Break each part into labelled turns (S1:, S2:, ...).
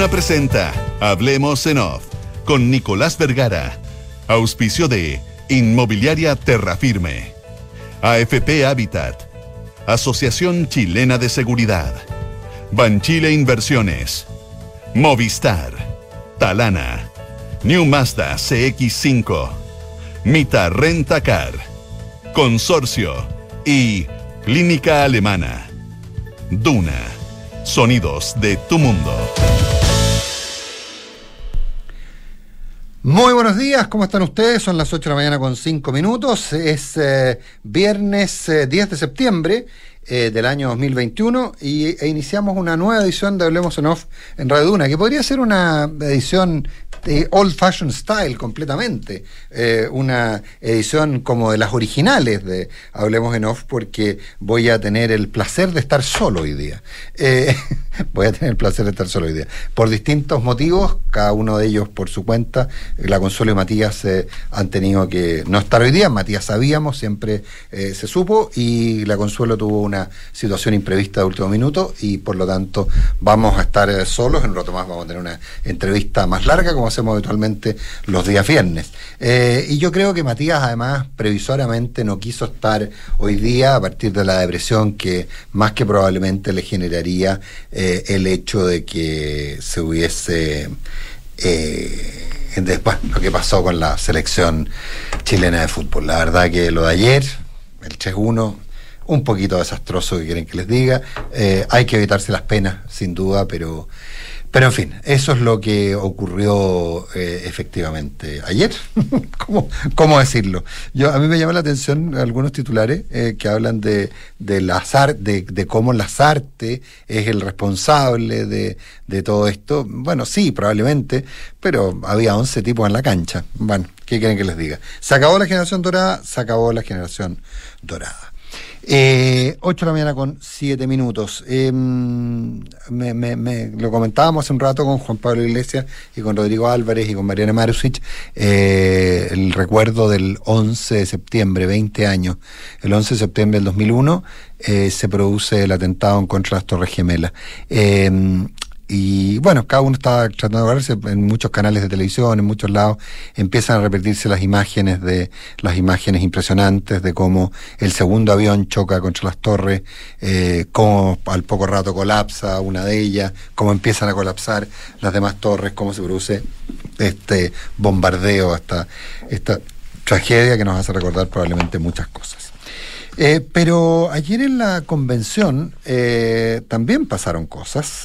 S1: Duna presenta Hablemos en Off con Nicolás Vergara. Auspicio de Inmobiliaria Terrafirme, AFP Habitat, Asociación Chilena de Seguridad, Banchile Inversiones, Movistar, Talana, New Mazda CX-5, Mita Rentacar, Consorcio y Clínica Alemana. Duna, sonidos de tu mundo.
S2: Muy buenos días, ¿cómo están ustedes? Son las 8 de la mañana con 5 minutos. Es viernes 10 de septiembre del año 2021 e iniciamos una nueva edición de Hablemos en Off en Radio Duna, que podría ser una edición de old fashion style completamente, una edición como de las originales de Hablemos en Off, porque voy a tener el placer de estar solo hoy día. Por distintos motivos, cada uno de ellos por su cuenta. La Consuelo y Matías han tenido que no estar hoy día. Matías sabíamos, siempre se supo, y la Consuelo tuvo una situación imprevista de último minuto y por lo tanto vamos a estar solos. En un rato más vamos a tener una entrevista más larga, como hacemos habitualmente los días viernes. Y yo creo que Matías, además, previsoriamente no quiso estar hoy día a partir de la depresión que más que probablemente le generaría el hecho de que se hubiese después lo que pasó con la selección chilena de fútbol. La verdad que lo de ayer, el 3-1, un poquito desastroso, que quieren que les diga. Hay que evitarse las penas, sin duda, pero en fin, eso es lo que ocurrió efectivamente ayer. ¿Cómo decirlo? A mí me llama la atención algunos titulares que hablan de cómo Lasarte es el responsable de todo esto. Bueno, sí, probablemente, pero había 11 tipos en la cancha. Bueno, ¿qué quieren que les diga? Se acabó la generación dorada, se acabó la generación dorada. 8 de la mañana con 7 minutos. Lo comentábamos hace un rato con Juan Pablo Iglesias y con Rodrigo Álvarez y con Mariana Marusic, el recuerdo del 11 de septiembre, 20 años. El 11 de septiembre del 2001 se produce el atentado en contra de las Torres Gemelas. Y bueno, cada uno está tratando de verse en muchos canales de televisión, en muchos lados, empiezan a repetirse las imágenes impresionantes de cómo el segundo avión choca contra las torres, cómo al poco rato colapsa una de ellas, cómo empiezan a colapsar las demás torres, cómo se produce este bombardeo, hasta esta tragedia que nos hace recordar probablemente muchas cosas. Pero ayer en la convención también pasaron cosas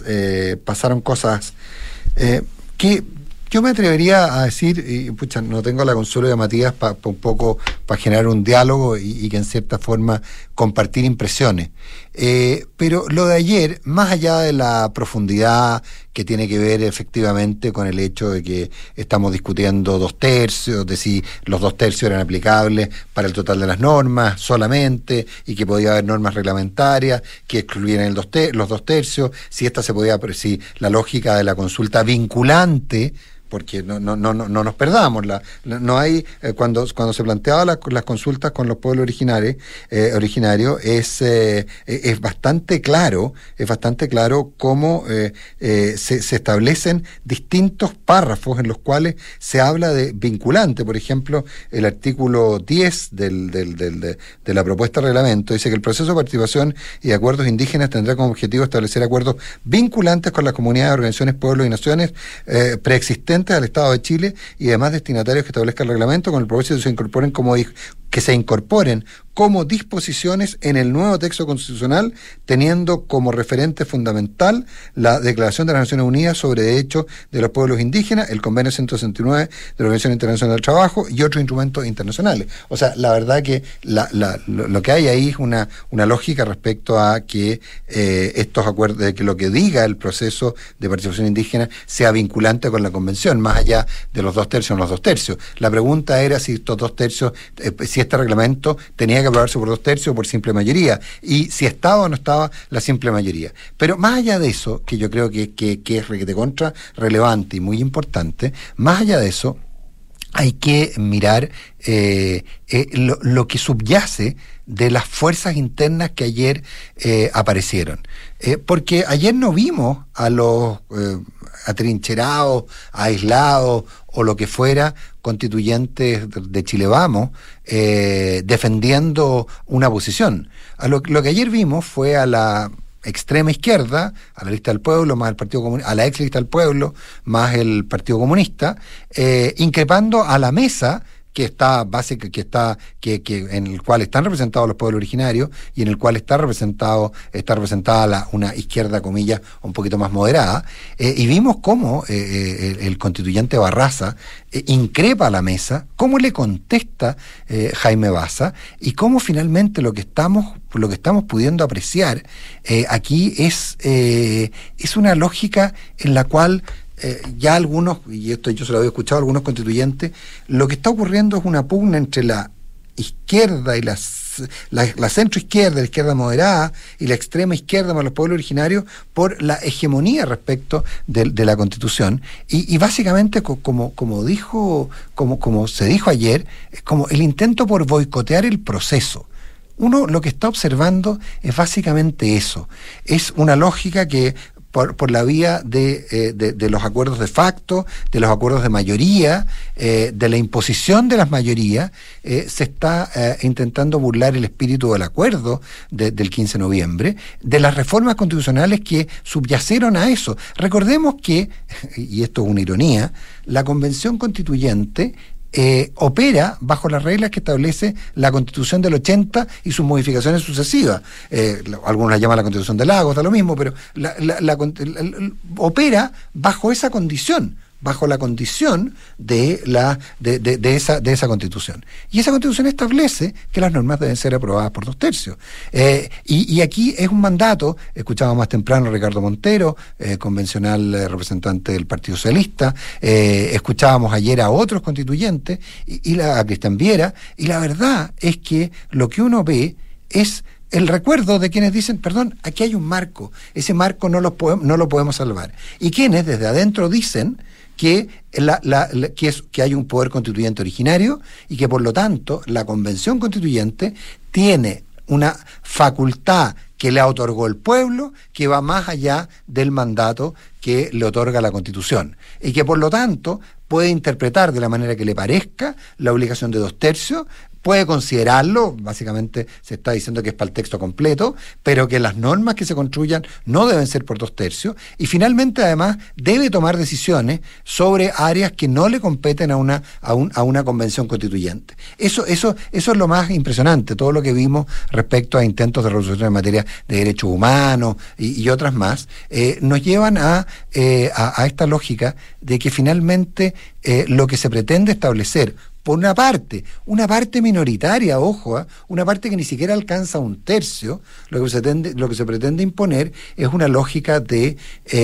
S2: que yo me atrevería a decir, y pucha, no tengo la Consuelo de Matías para un poco para generar un diálogo y que en cierta forma compartir impresiones. Pero lo de ayer, más allá de la profundidad que tiene que ver efectivamente con el hecho de que estamos discutiendo 2/3, de si los 2/3 eran aplicables para el total de las normas solamente, y que podía haber normas reglamentarias que excluyeran los 2/3, si la lógica de la consulta vinculante, porque no nos perdamos, no hay cuando se planteaba las consultas con los pueblos originarios es bastante claro cómo se establecen distintos párrafos en los cuales se habla de vinculante. Por ejemplo, el artículo 10 de la propuesta de reglamento dice que el proceso de participación y de acuerdos indígenas tendrá como objetivo establecer acuerdos vinculantes con las comunidades, organizaciones, pueblos y naciones preexistentes al Estado de Chile y demás destinatarios que establezca el reglamento, con el propósito de que se incorporen como disposiciones en el nuevo texto constitucional, teniendo como referente fundamental la Declaración de las Naciones Unidas sobre Derechos de los Pueblos Indígenas, el Convenio 169 de la Organización Internacional del Trabajo y otros instrumentos internacionales. O sea, la verdad que lo que hay ahí es una lógica respecto a que estos acuerdos, de que lo que diga el proceso de participación indígena sea vinculante con la Convención, más allá de los 2/3 o no los 2/3. La pregunta era si estos 2/3, si este reglamento tenía que aprobarse por 2/3 o por simple mayoría, y si estaba o no estaba la simple mayoría. Pero más allá de eso, que yo creo que es requete contra relevante y muy importante, más allá de eso, hay que mirar lo que subyace de las fuerzas internas que ayer aparecieron. Porque ayer no vimos a los atrincherados, aislados o lo que fuera, constituyentes de Chile Vamos, defendiendo una posición. Lo que ayer vimos fue a la extrema izquierda, a la lista del pueblo, más el Partido Comunista, a la ex lista del pueblo, más el Partido Comunista, increpando a la mesa que en el cual están representados los pueblos originarios y en el cual está representada una izquierda, comillas, un poquito más moderada, y vimos cómo el constituyente Barraza increpa a la mesa, cómo le contesta Jaime Baza, y cómo finalmente lo que estamos pudiendo apreciar aquí es una lógica en la cual ya algunos, y esto yo se lo había escuchado a algunos constituyentes, lo que está ocurriendo es una pugna entre la izquierda y la centroizquierda, la izquierda moderada y la extrema izquierda más los pueblos originarios por la hegemonía respecto de la Constitución, y básicamente como se dijo ayer, es como el intento por boicotear el proceso. Uno lo que está observando es básicamente eso, es una lógica que por la vía de los acuerdos de facto, de los acuerdos de mayoría, de la imposición de las mayorías, se está intentando burlar el espíritu del acuerdo del 15 de noviembre, de las reformas constitucionales que subyacieron a eso. Recordemos que, y esto es una ironía, la Convención Constituyente opera bajo las reglas que establece la Constitución del 80 y sus modificaciones sucesivas. Algunos la llaman la Constitución de Lagos, da lo mismo, pero opera bajo esa condición, bajo la condición de esa Constitución. Y esa Constitución establece que las normas deben ser aprobadas por 2/3. Y aquí es un mandato, escuchábamos más temprano a Ricardo Montero, convencional representante del Partido Socialista, escuchábamos ayer a otros constituyentes, a Cristian Viera, y la verdad es que lo que uno ve es el recuerdo de quienes dicen, perdón, aquí hay un marco, ese marco no lo podemos salvar. Y quienes desde adentro dicen que hay un poder constituyente originario y que por lo tanto la Convención Constituyente tiene una facultad que le otorgó el pueblo que va más allá del mandato que le otorga la Constitución, y que por lo tanto puede interpretar de la manera que le parezca la obligación de 2/3, puede considerarlo, básicamente se está diciendo que es para el texto completo, pero que las normas que se construyan no deben ser por 2/3, y finalmente además debe tomar decisiones sobre áreas que no le competen a una convención constituyente. Eso es lo más impresionante, todo lo que vimos respecto a intentos de resolución en materia de derechos humanos y otras más, nos llevan a esta lógica de que finalmente lo que se pretende establecer por una parte minoritaria, ojo, una parte que ni siquiera alcanza 1/3, lo que se pretende imponer es una lógica de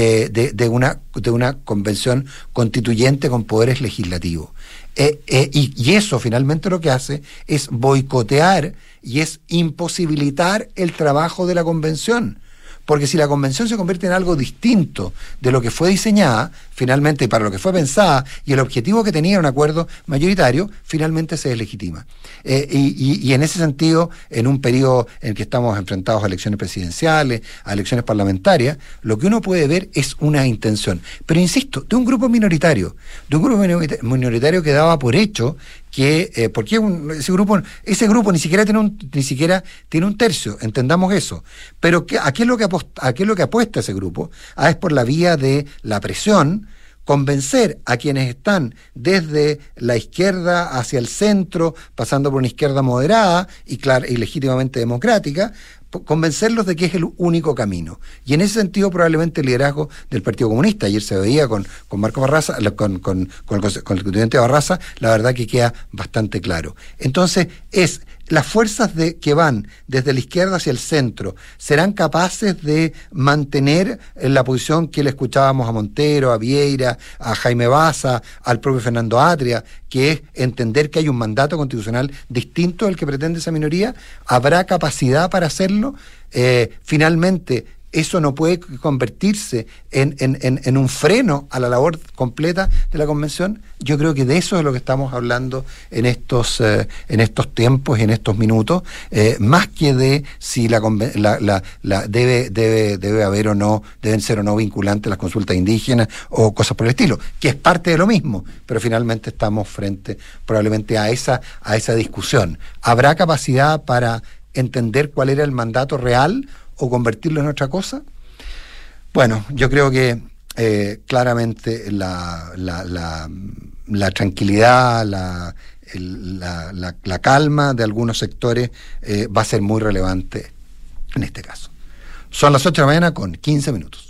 S2: una convención constituyente con poderes legislativos. Y eso finalmente lo que hace es boicotear y es imposibilitar el trabajo de la convención. Porque si la convención se convierte en algo distinto de lo que fue diseñada, finalmente, para lo que fue pensada, y el objetivo que tenía un acuerdo mayoritario, finalmente se deslegitima. Y en ese sentido, en un periodo en el que estamos enfrentados a elecciones presidenciales, a elecciones parlamentarias, lo que uno puede ver es una intención. Pero insisto, de un grupo minoritario que daba por hecho que porque ese grupo ni siquiera tiene un 1/3, entendamos eso, pero ¿a qué es lo que apuesta ese grupo? Es por la vía de la presión, convencer a quienes están desde la izquierda hacia el centro, pasando por una izquierda moderada y legítimamente democrática, convencerlos de que es el único camino. Y en ese sentido probablemente el liderazgo del Partido Comunista, ayer se veía con Marco Barraza, con el constituyente Barraza, la verdad que queda bastante claro. Entonces las fuerzas que van desde la izquierda hacia el centro serán capaces de mantener la posición que le escuchábamos a Montero, a Vieira, a Jaime Baza, al propio Fernando Atria, que es entender que hay un mandato constitucional distinto al que pretende esa minoría. ¿Habrá capacidad para hacerlo? Finalmente, eso no puede convertirse en un freno a la labor completa de la convención. Yo creo que de eso es lo que estamos hablando en estos tiempos y en estos minutos, más que de si debe haber o no, deben ser o no vinculantes las consultas indígenas o cosas por el estilo, que es parte de lo mismo, pero finalmente estamos frente probablemente a esa discusión. ¿Habrá capacidad para entender cuál era el mandato real o convertirlo en otra cosa? Bueno, yo creo que claramente la tranquilidad, la calma de algunos sectores va a ser muy relevante en este caso. Son las 8 de la mañana con 15 minutos.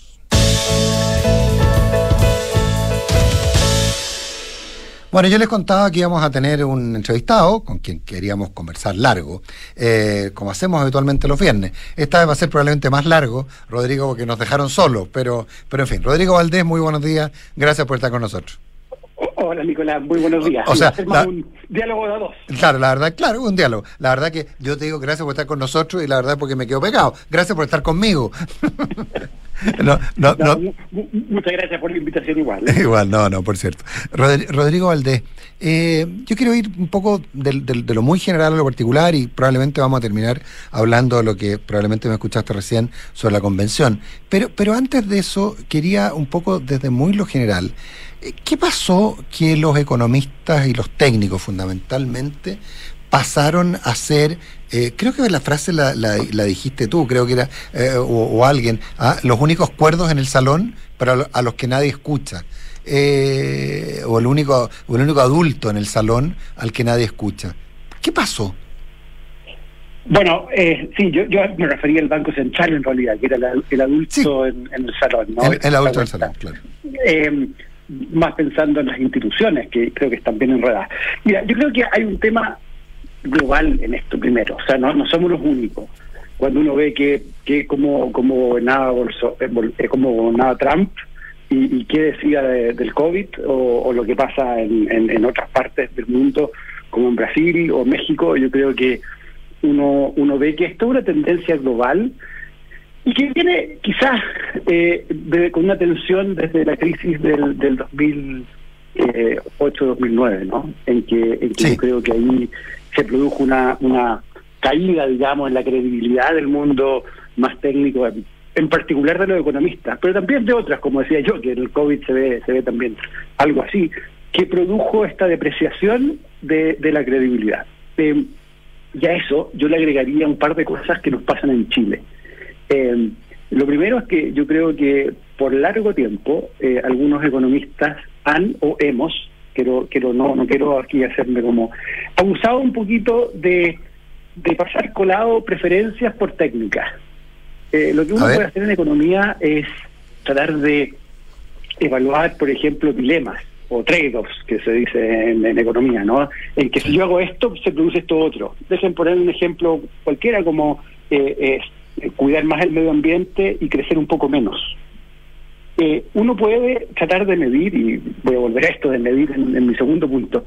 S2: Bueno, yo les contaba que íbamos a tener un entrevistado con quien queríamos conversar largo, como hacemos habitualmente los viernes. Esta vez va a ser probablemente más largo, Rodrigo, porque nos dejaron solos, pero en fin. Rodrigo Valdés, muy buenos días, gracias por estar con nosotros.
S3: Hola, Nicolás, muy buenos días.
S2: O sea,
S3: un diálogo de a dos.
S2: Claro, la verdad, un diálogo. La verdad que yo te digo gracias por estar con nosotros y la verdad porque me quedo pegado. Gracias por estar conmigo.
S3: Muchas gracias por la invitación igual.
S2: Igual, por cierto. Rodrigo Valdés, yo quiero ir un poco de lo muy general a lo particular y probablemente vamos a terminar hablando de lo que probablemente me escuchaste recién sobre la convención. Pero antes de eso, quería un poco desde muy lo general. ¿Qué pasó que los economistas y los técnicos fundamentalmente pasaron a ser, creo que la frase la dijiste tú, creo que era, o alguien, los únicos cuerdos en el salón para a los que nadie escucha, o el único adulto en el salón al que nadie escucha? ¿Qué pasó?
S3: Bueno, sí, yo me refería al Banco Central en realidad, que era el adulto sí, en el salón, ¿no?
S2: El adulto en el salón, claro.
S3: Más pensando en las instituciones, que creo que están bien enredadas. Mira, yo creo que hay un tema global en esto primero, o sea, no somos los únicos. Cuando uno ve que como gobernaba Trump y qué decía del COVID o lo que pasa en otras partes del mundo, como en Brasil o México, yo creo que uno ve que esto es una tendencia global y que viene quizás con una tensión desde la crisis del 2008-2009, ¿no? En que sí, yo creo que ahí se produjo una caída, digamos, en la credibilidad del mundo más técnico, en particular de los economistas, pero también de otras, como decía yo, que en el COVID se ve también algo así, que produjo esta depreciación de la credibilidad. Y a eso yo le agregaría un par de cosas que nos pasan en Chile. Lo primero es que yo creo que por largo tiempo algunos economistas han o hemos, no quiero aquí hacerme como abusado un poquito de pasar colado preferencias por técnicas. Lo que uno puede hacer en economía es tratar de evaluar, por ejemplo, dilemas o trade-offs, que se dice en economía, ¿no? En que si yo hago esto, se produce esto otro. Dejen poner un ejemplo cualquiera como cuidar más el medio ambiente y crecer un poco menos. Uno puede tratar de medir, y voy a volver a esto de medir en mi segundo punto,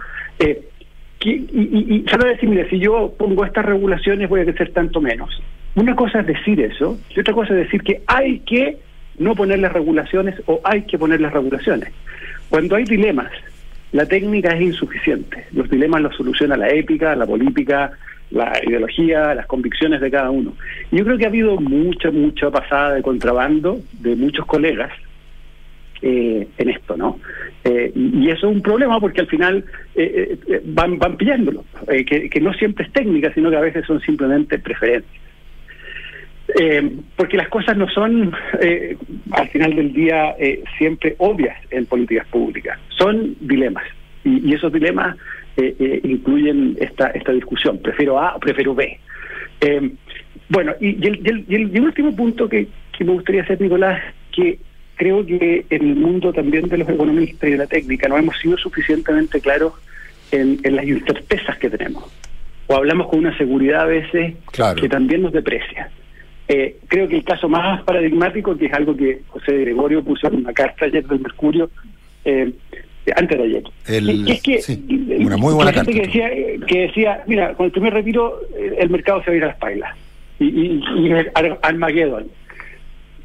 S3: y tratar de decir, mira, si yo pongo estas regulaciones voy a crecer tanto menos. Una cosa es decir eso, y otra cosa es decir que hay que no poner las regulaciones o hay que poner las regulaciones. Cuando hay dilemas, la técnica es insuficiente. Los dilemas los soluciona la ética, la política, la ideología, las convicciones de cada uno. Y yo creo que ha habido mucha pasada de contrabando de muchos colegas en esto, ¿no? Y eso es un problema porque al final van pillándolo, que no siempre es técnica, sino que a veces son simplemente preferencias. Porque las cosas no son al final del día siempre obvias en políticas públicas, son dilemas, y esos dilemas incluyen esta discusión, prefiero A o prefiero B. Bueno, y el último punto que me gustaría hacer, Nicolás, que creo que en el mundo también de los economistas y de la técnica no hemos sido suficientemente claros en las incertezas que tenemos, o hablamos con una seguridad a veces que también nos deprecia. Creo que el caso más paradigmático, que es algo que José Gregorio puso en una carta ayer del Mercurio, antes de ayer,
S2: una muy buena carta
S3: que decía, mira, con el primer retiro el mercado se va a ir a las pailas y Armagedón.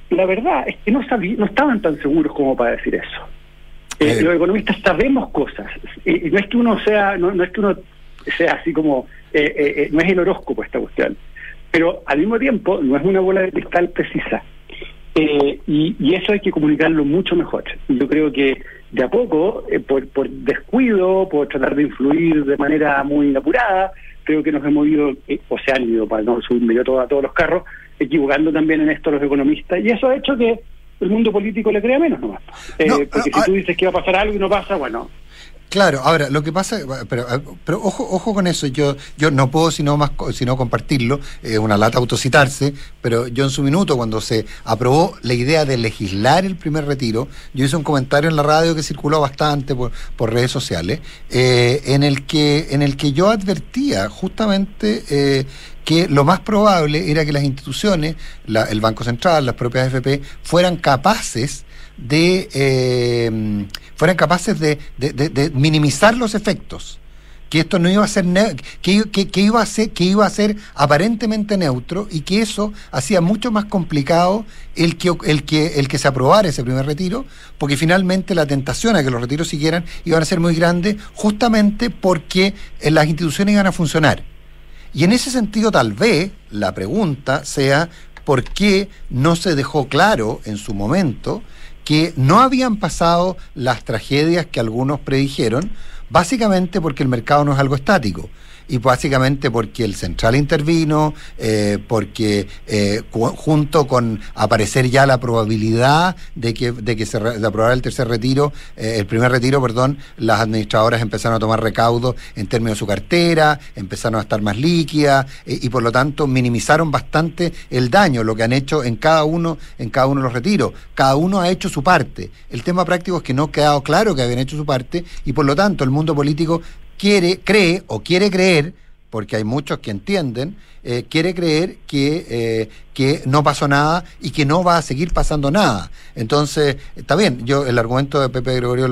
S3: la verdad es que no estaban tan seguros como para decir eso. Los economistas sabemos cosas, y no es que uno sea, no es que uno sea así como, no es el horóscopo esta cuestión, pero al mismo tiempo no es una bola de cristal precisa. Y eso hay que comunicarlo mucho mejor. Yo creo que de a poco, por descuido, por tratar de influir de manera muy apurada, creo que nos hemos ido, o se han ido, para no subirme yo a todos los carros, equivocando también en esto los economistas, y eso ha hecho que el mundo político le crea menos nomás. Porque si tú dices que va a pasar algo y no pasa, bueno...
S2: Claro, ahora, lo que pasa, pero ojo con eso, yo no puedo sino compartirlo, una lata autocitarse, pero yo en su minuto, cuando se aprobó la idea de legislar el primer retiro, yo hice un comentario en la radio que circuló bastante por redes sociales, en el que yo advertía justamente que lo más probable era que las instituciones, el Banco Central, las propias AFP, fueran capaces de minimizar los efectos, que esto no iba a ser que iba a ser aparentemente neutro, y que eso hacía mucho más complicado el que se aprobara ese primer retiro, porque finalmente la tentación a que los retiros siguieran iban a ser muy grande, justamente porque las instituciones iban a funcionar. Y en ese sentido, tal vez la pregunta sea por qué no se dejó claro en su momento que no habían pasado las tragedias que algunos predijeron, básicamente porque el mercado no es algo estático, y básicamente porque el central intervino, porque junto con aparecer ya la probabilidad de que se aprobara el tercer retiro, el primer retiro, perdón, las administradoras empezaron a tomar recaudos en términos de su cartera, empezaron a estar más líquidas, y por lo tanto minimizaron bastante el daño, lo que han hecho en cada uno de los retiros. Cada uno ha hecho su parte. El tema práctico es que no ha quedado claro que habían hecho su parte, y por lo tanto el mundo político quiere creer, porque hay muchos que entienden, quiere creer que no pasó nada y que no va a seguir pasando nada. Entonces, está bien, yo el argumento de Pepe Gregorio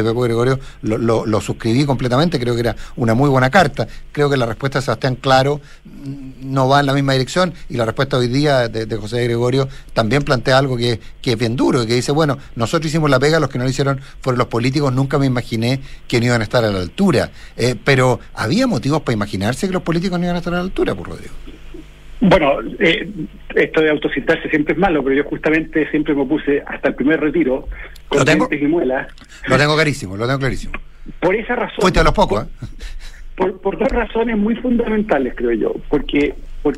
S2: lo suscribí completamente, creo que era una muy buena carta. Creo que la respuesta de Sebastián Claro no va en la misma dirección, y la respuesta hoy día de José Gregorio también plantea algo que es bien duro, y que dice, bueno, nosotros hicimos la pega, los que no lo hicieron fueron los políticos, nunca me imaginé que no iban a estar a la altura. Pero había motivos para imaginarse que los políticos no iban a estar a la altura, por Rodrigo.
S3: Bueno, esto de autocitarse siempre es malo, pero yo justamente siempre me puse hasta el primer retiro con dientes y muelas.
S2: Lo tengo clarísimo.
S3: Por esa razón.
S2: Fuiste a los pocos,
S3: por dos razones muy fundamentales, creo yo. Porque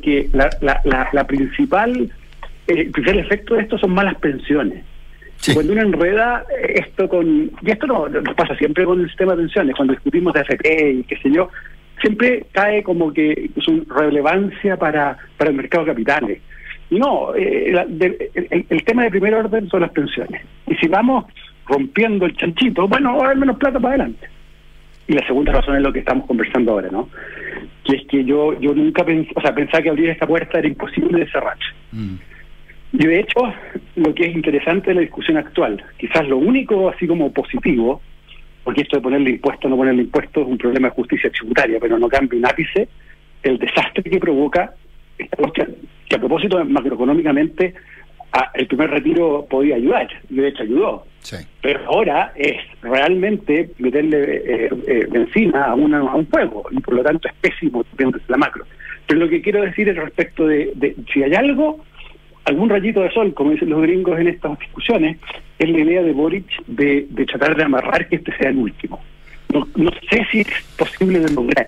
S3: la principal, el principal efecto de esto son malas pensiones. Sí. Cuando uno enreda esto y esto no pasa siempre con el sistema de pensiones, cuando discutimos de AFP y qué sé yo, siempre cae como que su relevancia para el mercado de capitales. No, el tema de primer orden son las pensiones. Y si vamos rompiendo el chanchito, bueno, va a haber menos plata para adelante. Y la segunda razón es lo que estamos conversando ahora, ¿no? Que es que yo nunca pensaba que abrir esta puerta era imposible de cerrar. Y de hecho, lo que es interesante de la discusión actual, quizás lo único así como positivo, porque esto de ponerle impuesto o no ponerle impuesto es un problema de justicia tributaria, pero no cambia un ápice el desastre que provoca esta cuestión, que a propósito macroeconómicamente el primer retiro podía ayudar, y de hecho ayudó. Sí. Pero ahora es realmente meterle benzina a un fuego, y por lo tanto es pésimo desde la macro. Pero lo que quiero decir es respecto de si hay algún rayito de sol, como dicen los gringos en estas discusiones, es la idea de Boric de tratar de amarrar que este sea el último. No sé si es posible de lograr,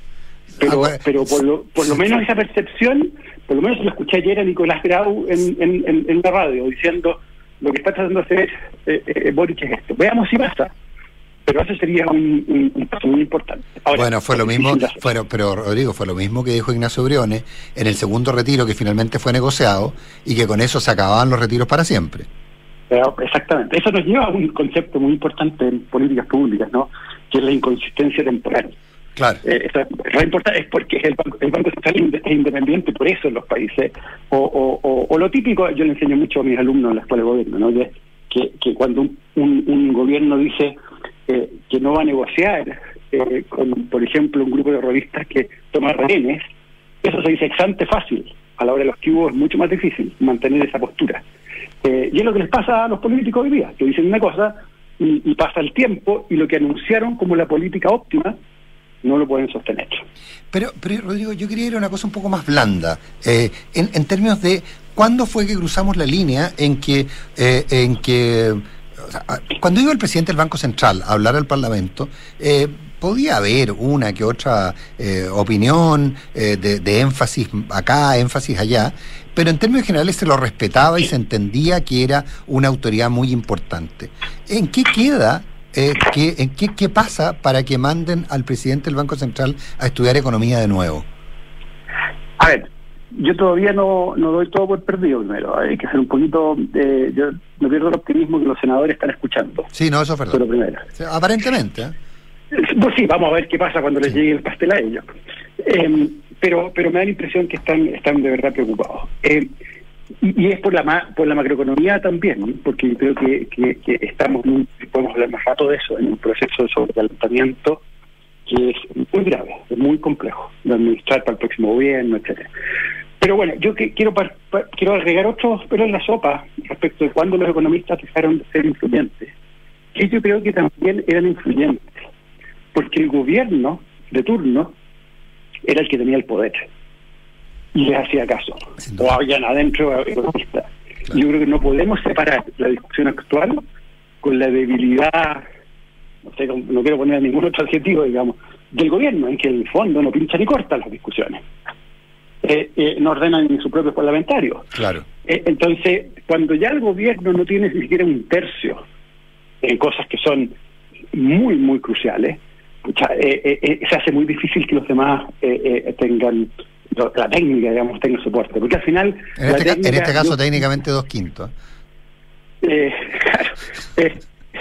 S3: pero por lo menos esa percepción, por lo menos lo escuché ayer a Nicolás Grau en la radio, diciendo lo que está tratando de hacer Boric es esto. Veamos si pasa. Pero eso sería un paso muy importante. Ahora,
S2: bueno, fue lo mismo, pero Rodrigo, fue lo mismo que dijo Ignacio Briones en el segundo retiro, que finalmente fue negociado, y que con eso se acababan los retiros para siempre.
S3: Exactamente. Eso nos lleva a un concepto muy importante en políticas públicas, ¿no? Que es la inconsistencia temporal.
S2: Claro.
S3: Lo importante es porque el Banco Central es independiente por eso en los países. O lo típico, yo le enseño mucho a mis alumnos en la escuela de gobierno, ¿no? Que cuando un gobierno dice que no va a negociar con, por ejemplo, un grupo de terroristas que toma rehenes, eso se dice ex ante fácil. A la hora de los que hubo es mucho más difícil mantener esa postura. Y es lo que les pasa a los políticos hoy día, que dicen una cosa y pasa el tiempo y lo que anunciaron como la política óptima no lo pueden sostener.
S2: Pero Rodrigo, yo quería ir a una cosa un poco más blanda, en términos de cuándo fue que cruzamos la línea en que o sea, cuando iba el presidente del Banco Central a hablar al Parlamento, podía haber una que otra opinión de énfasis acá, énfasis allá, pero en términos generales se lo respetaba y se entendía que era una autoridad muy importante. ¿En qué queda? ¿Qué pasa para que manden al presidente del Banco Central a estudiar economía de nuevo?
S3: A ver, yo todavía no doy todo por perdido primero. Hay que ser un poquito... yo no pierdo el optimismo que los senadores están escuchando.
S2: Sí, no, eso es verdad.
S3: Pero primero.
S2: O sea, aparentemente,
S3: Pues sí, vamos a ver qué pasa cuando les llegue el pastel a ellos. Pero me da la impresión que están de verdad preocupados. Y es por la macroeconomía también, porque yo creo que estamos, podemos hablar más rato de eso, en un proceso de sobrecalentamiento que es muy grave, es muy complejo de administrar para el próximo gobierno, etcétera. Pero bueno, yo quiero agregar otros pelos en la sopa respecto de cuándo los economistas dejaron de ser influyentes, que yo creo que también eran influyentes, porque el gobierno de turno era el que tenía el poder y les hacía caso, o habían adentro economistas. Claro. Yo creo que no podemos separar la discusión actual con la debilidad, no quiero poner ningún otro adjetivo, digamos, del gobierno, en que el fondo no pincha ni corta las discusiones, no ordenan ni sus propios parlamentarios.
S2: Claro.
S3: Entonces, cuando ya el gobierno no tiene ni siquiera un tercio en cosas que son muy, muy cruciales, se hace muy difícil que los demás tengan la técnica, digamos, tenga soporte, porque al final
S2: en este caso técnicamente 2/5.
S3: Claro,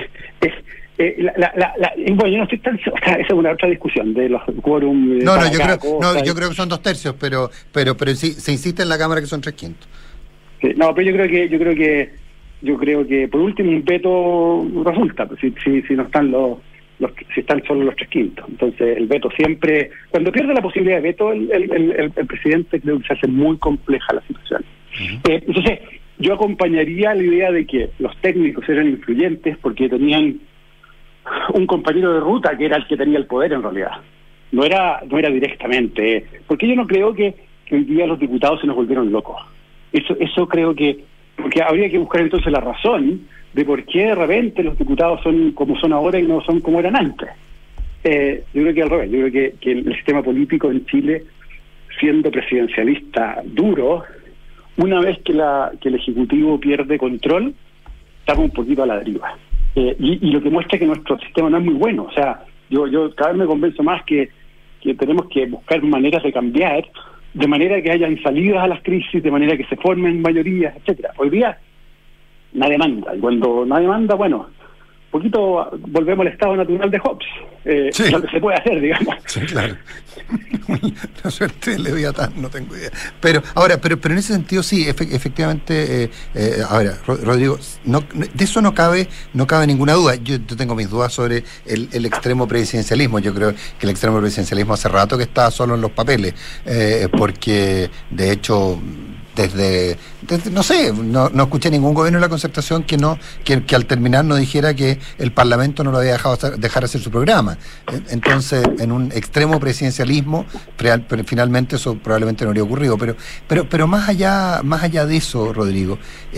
S3: bueno, yo no estoy tan... O sea, esa es una otra discusión de los quórum.
S2: Yo creo que son 2/3, pero sí se insiste en la Cámara que son 3/5.
S3: Sí, no, pero yo creo que por último un veto resulta, pues, si no están si están solo los 3/5. Entonces el veto siempre, cuando pierde la posibilidad de veto el presidente, creo que se hace muy compleja la situación. Uh-huh. Entonces yo acompañaría la idea de que los técnicos eran influyentes porque tenían un compañero de ruta que era el que tenía el poder en realidad, no era directamente, porque yo no creo que hoy día los diputados se nos volvieron locos. Eso creo que, porque habría que buscar entonces la razón de por qué de repente los diputados son como son ahora y no son como eran antes. Yo creo que al revés, yo creo que el sistema político en Chile, siendo presidencialista duro, una vez que el Ejecutivo pierde control, estamos un poquito a la deriva. Y lo que muestra que nuestro sistema no es muy bueno. O sea, yo cada vez me convenzo más que tenemos que buscar maneras de cambiar, de manera que hayan salidas a las crisis, de manera que se formen mayorías, etcétera. Hoy día nadie manda, y cuando nadie manda, bueno, un poquito volvemos al estado natural de Hobbes, sí. Lo que se puede hacer, digamos.
S2: Sí, claro. La suerte del Leviatán, no tengo idea. Pero en ese sentido sí, efectivamente, ahora, Rodrigo, de eso no cabe ninguna duda. Yo tengo mis dudas sobre el extremo presidencialismo. Yo creo que el extremo presidencialismo hace rato que está solo en los papeles, porque de hecho desde no sé, no escuché ningún gobierno de la Concertación que al terminar no dijera que el Parlamento no lo había dejar hacer su programa. Entonces, en un extremo presidencialismo, finalmente eso probablemente no habría ocurrido. Pero más allá de eso, Rodrigo,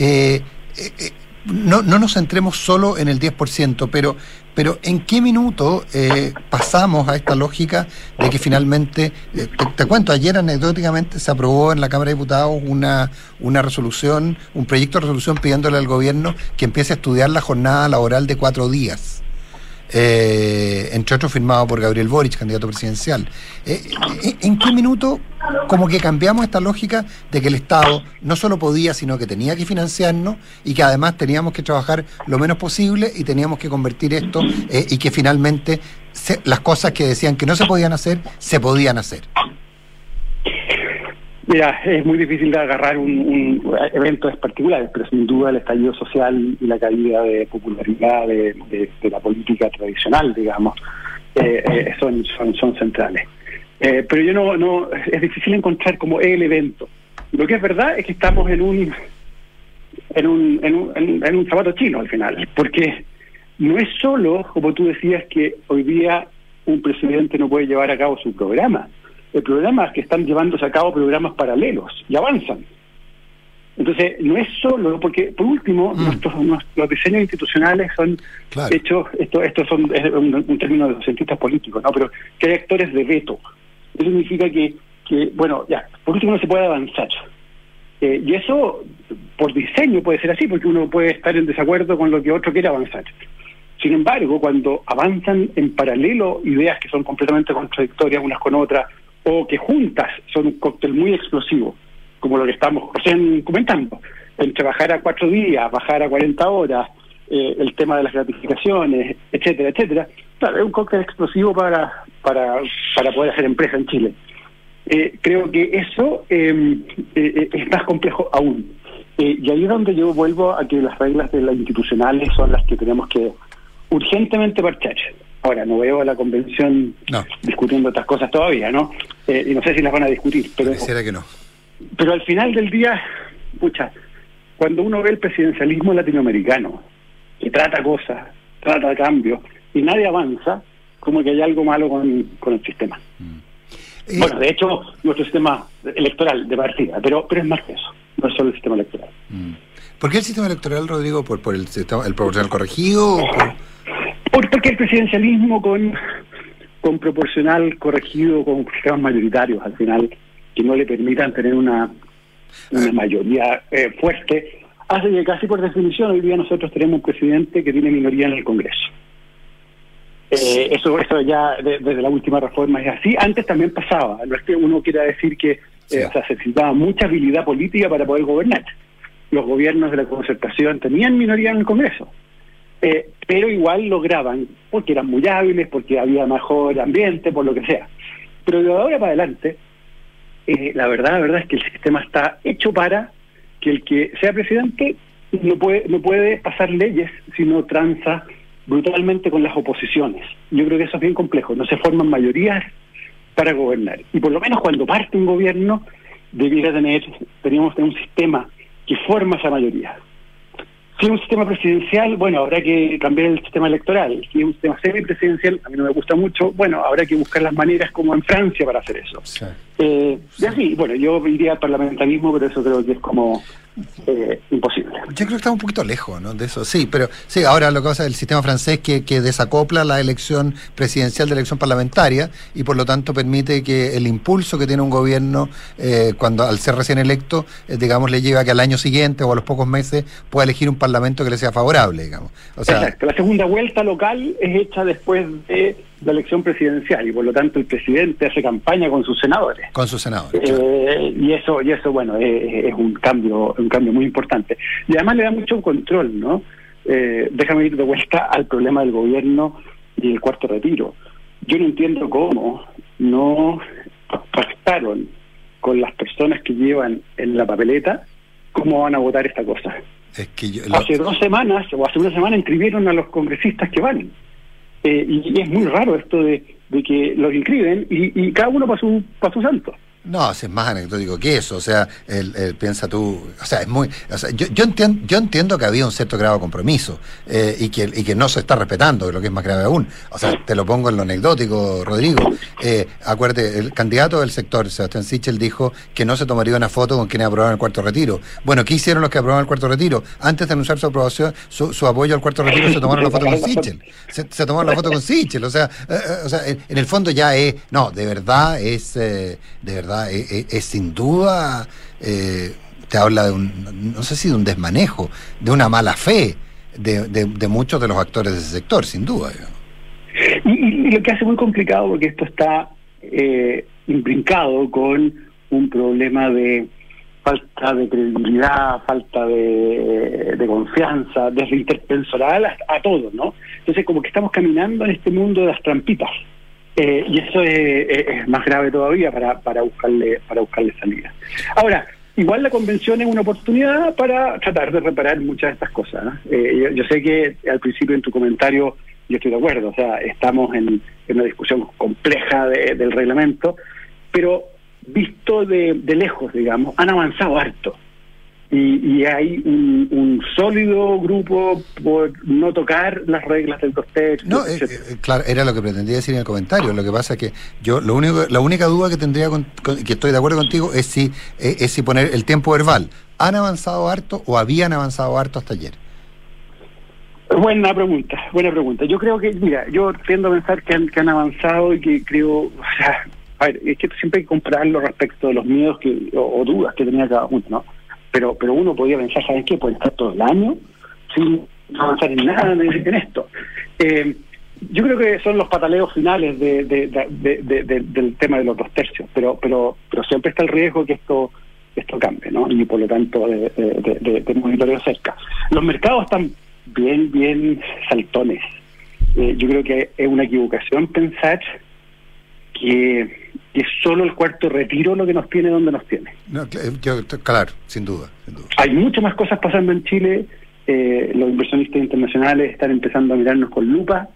S2: no nos centremos solo en el 10%, pero ¿en qué minuto pasamos a esta lógica de que finalmente, te cuento, ayer anecdóticamente se aprobó en la Cámara de Diputados una resolución, un proyecto de resolución pidiéndole al gobierno que empiece a estudiar la jornada laboral de 4 días? Entre otros firmado por Gabriel Boric, candidato presidencial. ¿En qué minuto como que cambiamos esta lógica de que el Estado no solo podía, sino que tenía que financiarnos y que además teníamos que trabajar lo menos posible y teníamos que convertir esto y que finalmente las cosas que decían que no se podían hacer, se podían hacer?
S3: Mira, es muy difícil de agarrar un eventos particulares, pero sin duda el estallido social y la caída de popularidad de la política tradicional, digamos, son centrales. Pero yo no es difícil encontrar como el evento. Lo que es verdad es que estamos en en un zapato chino al final, porque no es solo, como tú decías, que hoy día un presidente no puede llevar a cabo su programa. El problema es que están llevándose a cabo programas paralelos y avanzan. Entonces, no es solo, porque por último, los diseños institucionales son hechos, esto es un término de los cientistas políticos, ¿no? Pero que hay actores de veto. Eso significa que bueno, ya, por último no se puede avanzar. Y eso, por diseño, puede ser así, porque uno puede estar en desacuerdo con lo que otro quiere avanzar. Sin embargo, cuando avanzan en paralelo ideas que son completamente contradictorias unas con otras, o que juntas son un cóctel muy explosivo, como lo que estamos comentando, entre bajar a 4 días, bajar a 40 horas, el tema de las gratificaciones, etcétera, etcétera, claro, es un cóctel explosivo para poder hacer empresa en Chile. Creo que eso es más complejo aún. Y ahí es donde yo vuelvo a que las reglas de las institucionales son las que tenemos que urgentemente parchar. Ahora, no veo a la convención discutiendo estas cosas todavía, ¿no? Y no sé si las van a discutir, pero
S2: pareciera que no.
S3: Pero al final del día, cuando uno ve el presidencialismo latinoamericano, que trata cosas, trata cambios, y nadie avanza, como que hay algo malo con el sistema. Bueno, de hecho, nuestro sistema electoral de partida, pero es más que eso, no es solo el sistema electoral.
S2: ¿Por qué el sistema electoral, Rodrigo? ¿Por el proporcional corregido?
S3: Porque el presidencialismo con proporcional corregido, con sistemas mayoritarios, al final, que no le permitan tener una mayoría fuerte, hace que casi por definición hoy día nosotros tenemos un presidente que tiene minoría en el Congreso. Eso ya desde la última reforma es así. Antes también pasaba, no es que uno quiera decir que se necesitaba mucha habilidad política para poder gobernar. Los gobiernos de la concertación tenían minoría en el Congreso, pero igual lograban, porque eran muy hábiles, porque había mejor ambiente, por lo que sea. Pero de ahora para adelante, la verdad es que el sistema está hecho para que el que sea presidente no puede pasar leyes si no tranza brutalmente con las oposiciones. Yo creo que eso es bien complejo. No se forman mayorías para gobernar. Y por lo menos cuando parte un gobierno, deberíamos tener un sistema que forma esa mayoría. Si es un sistema presidencial, bueno, habrá que cambiar el sistema electoral. Si es un sistema semipresidencial, a mí no me gusta mucho, bueno, habrá que buscar las maneras como en Francia para hacer eso. Sí. Y así, bueno, yo iría al parlamentarismo, pero eso creo que es como imposible.
S2: Yo creo que está un poquito lejos, ¿no? De eso, sí, pero sí, ahora lo que pasa es el sistema francés que desacopla la elección presidencial de la elección parlamentaria y por lo tanto permite que el impulso que tiene un gobierno cuando al ser recién electo, digamos, le lleva a que al año siguiente o a los pocos meses pueda elegir un parlamento que le sea favorable, digamos. O sea,
S3: exacto, la segunda vuelta local es hecha después de la elección presidencial y por lo tanto el presidente hace campaña con sus senadores.
S2: Con sus senadores. Claro.
S3: Y eso bueno, es un cambio muy importante. Y además le da mucho control, ¿no? Déjame ir de vuelta al problema del gobierno y el cuarto retiro. Yo no entiendo cómo no pactaron con las personas que llevan en la papeleta cómo van a votar esta cosa.
S2: Es que
S3: hace 2 semanas o hace una semana inscribieron a los congresistas que van. Y es muy raro esto de que los inscriben y cada uno para su santo.
S2: No, es más anecdótico que eso, o sea, piensa tú, o sea, es muy, o sea, yo entiendo que había un cierto grado de compromiso y que no se está respetando, lo que es más grave aún. O sea, te lo pongo en lo anecdótico, Rodrigo. Acuérdate, el candidato del sector, Sebastián Sichel, dijo que no se tomaría una foto con quienes aprobaron el cuarto retiro. Bueno, ¿qué hicieron los que aprobaron el cuarto retiro? Antes de anunciar su aprobación, su apoyo al cuarto retiro, se tomaron la foto con Sichel. Se tomaron la foto con Sichel, o sea, en el fondo ya es, no, de verdad es sin duda, te habla de no sé si de un desmanejo, de una mala fe de muchos de los actores de ese sector, sin duda.
S3: Y lo que hace muy complicado, porque esto está imbrincado con un problema de falta de credibilidad, falta de confianza, desde interpersonal a todo, ¿no? Entonces como que estamos caminando en este mundo de las trampitas. Y eso es más grave todavía para buscarle salida. Ahora, igual la convención es una oportunidad para tratar de reparar muchas de estas cosas, ¿no? Yo sé que al principio en tu comentario yo estoy de acuerdo, o sea, estamos en una discusión compleja del reglamento, pero visto de lejos, digamos, han avanzado harto. y hay un sólido grupo por no tocar las reglas del 2/3.
S2: No, claro, era lo que pretendía decir en el comentario. Lo que pasa es que yo la única duda que tendría, que estoy de acuerdo contigo, es si poner el tiempo verbal. ¿Han avanzado harto o habían avanzado harto hasta ayer?
S3: Buena pregunta. Yo creo que, mira, yo tiendo a pensar que han avanzado y que creo, o sea, a ver, es que siempre hay que compararlo respecto de los miedos o dudas que tenía cada uno, ¿no? Pero uno podía pensar, ¿saben qué? Pueden estar todo el año sin avanzar en nada en esto. Yo creo que son los pataleos finales del tema de los 2/3, pero siempre está el riesgo que esto cambie, ¿no? Y por lo tanto de monitoreo cerca. Los mercados están bien saltones. Yo creo que es una equivocación pensar que es solo el cuarto retiro lo que nos tiene donde nos tiene.
S2: No, claro, sin duda.
S3: Hay muchas más cosas pasando en Chile. Los inversionistas internacionales están empezando a mirarnos con lupa.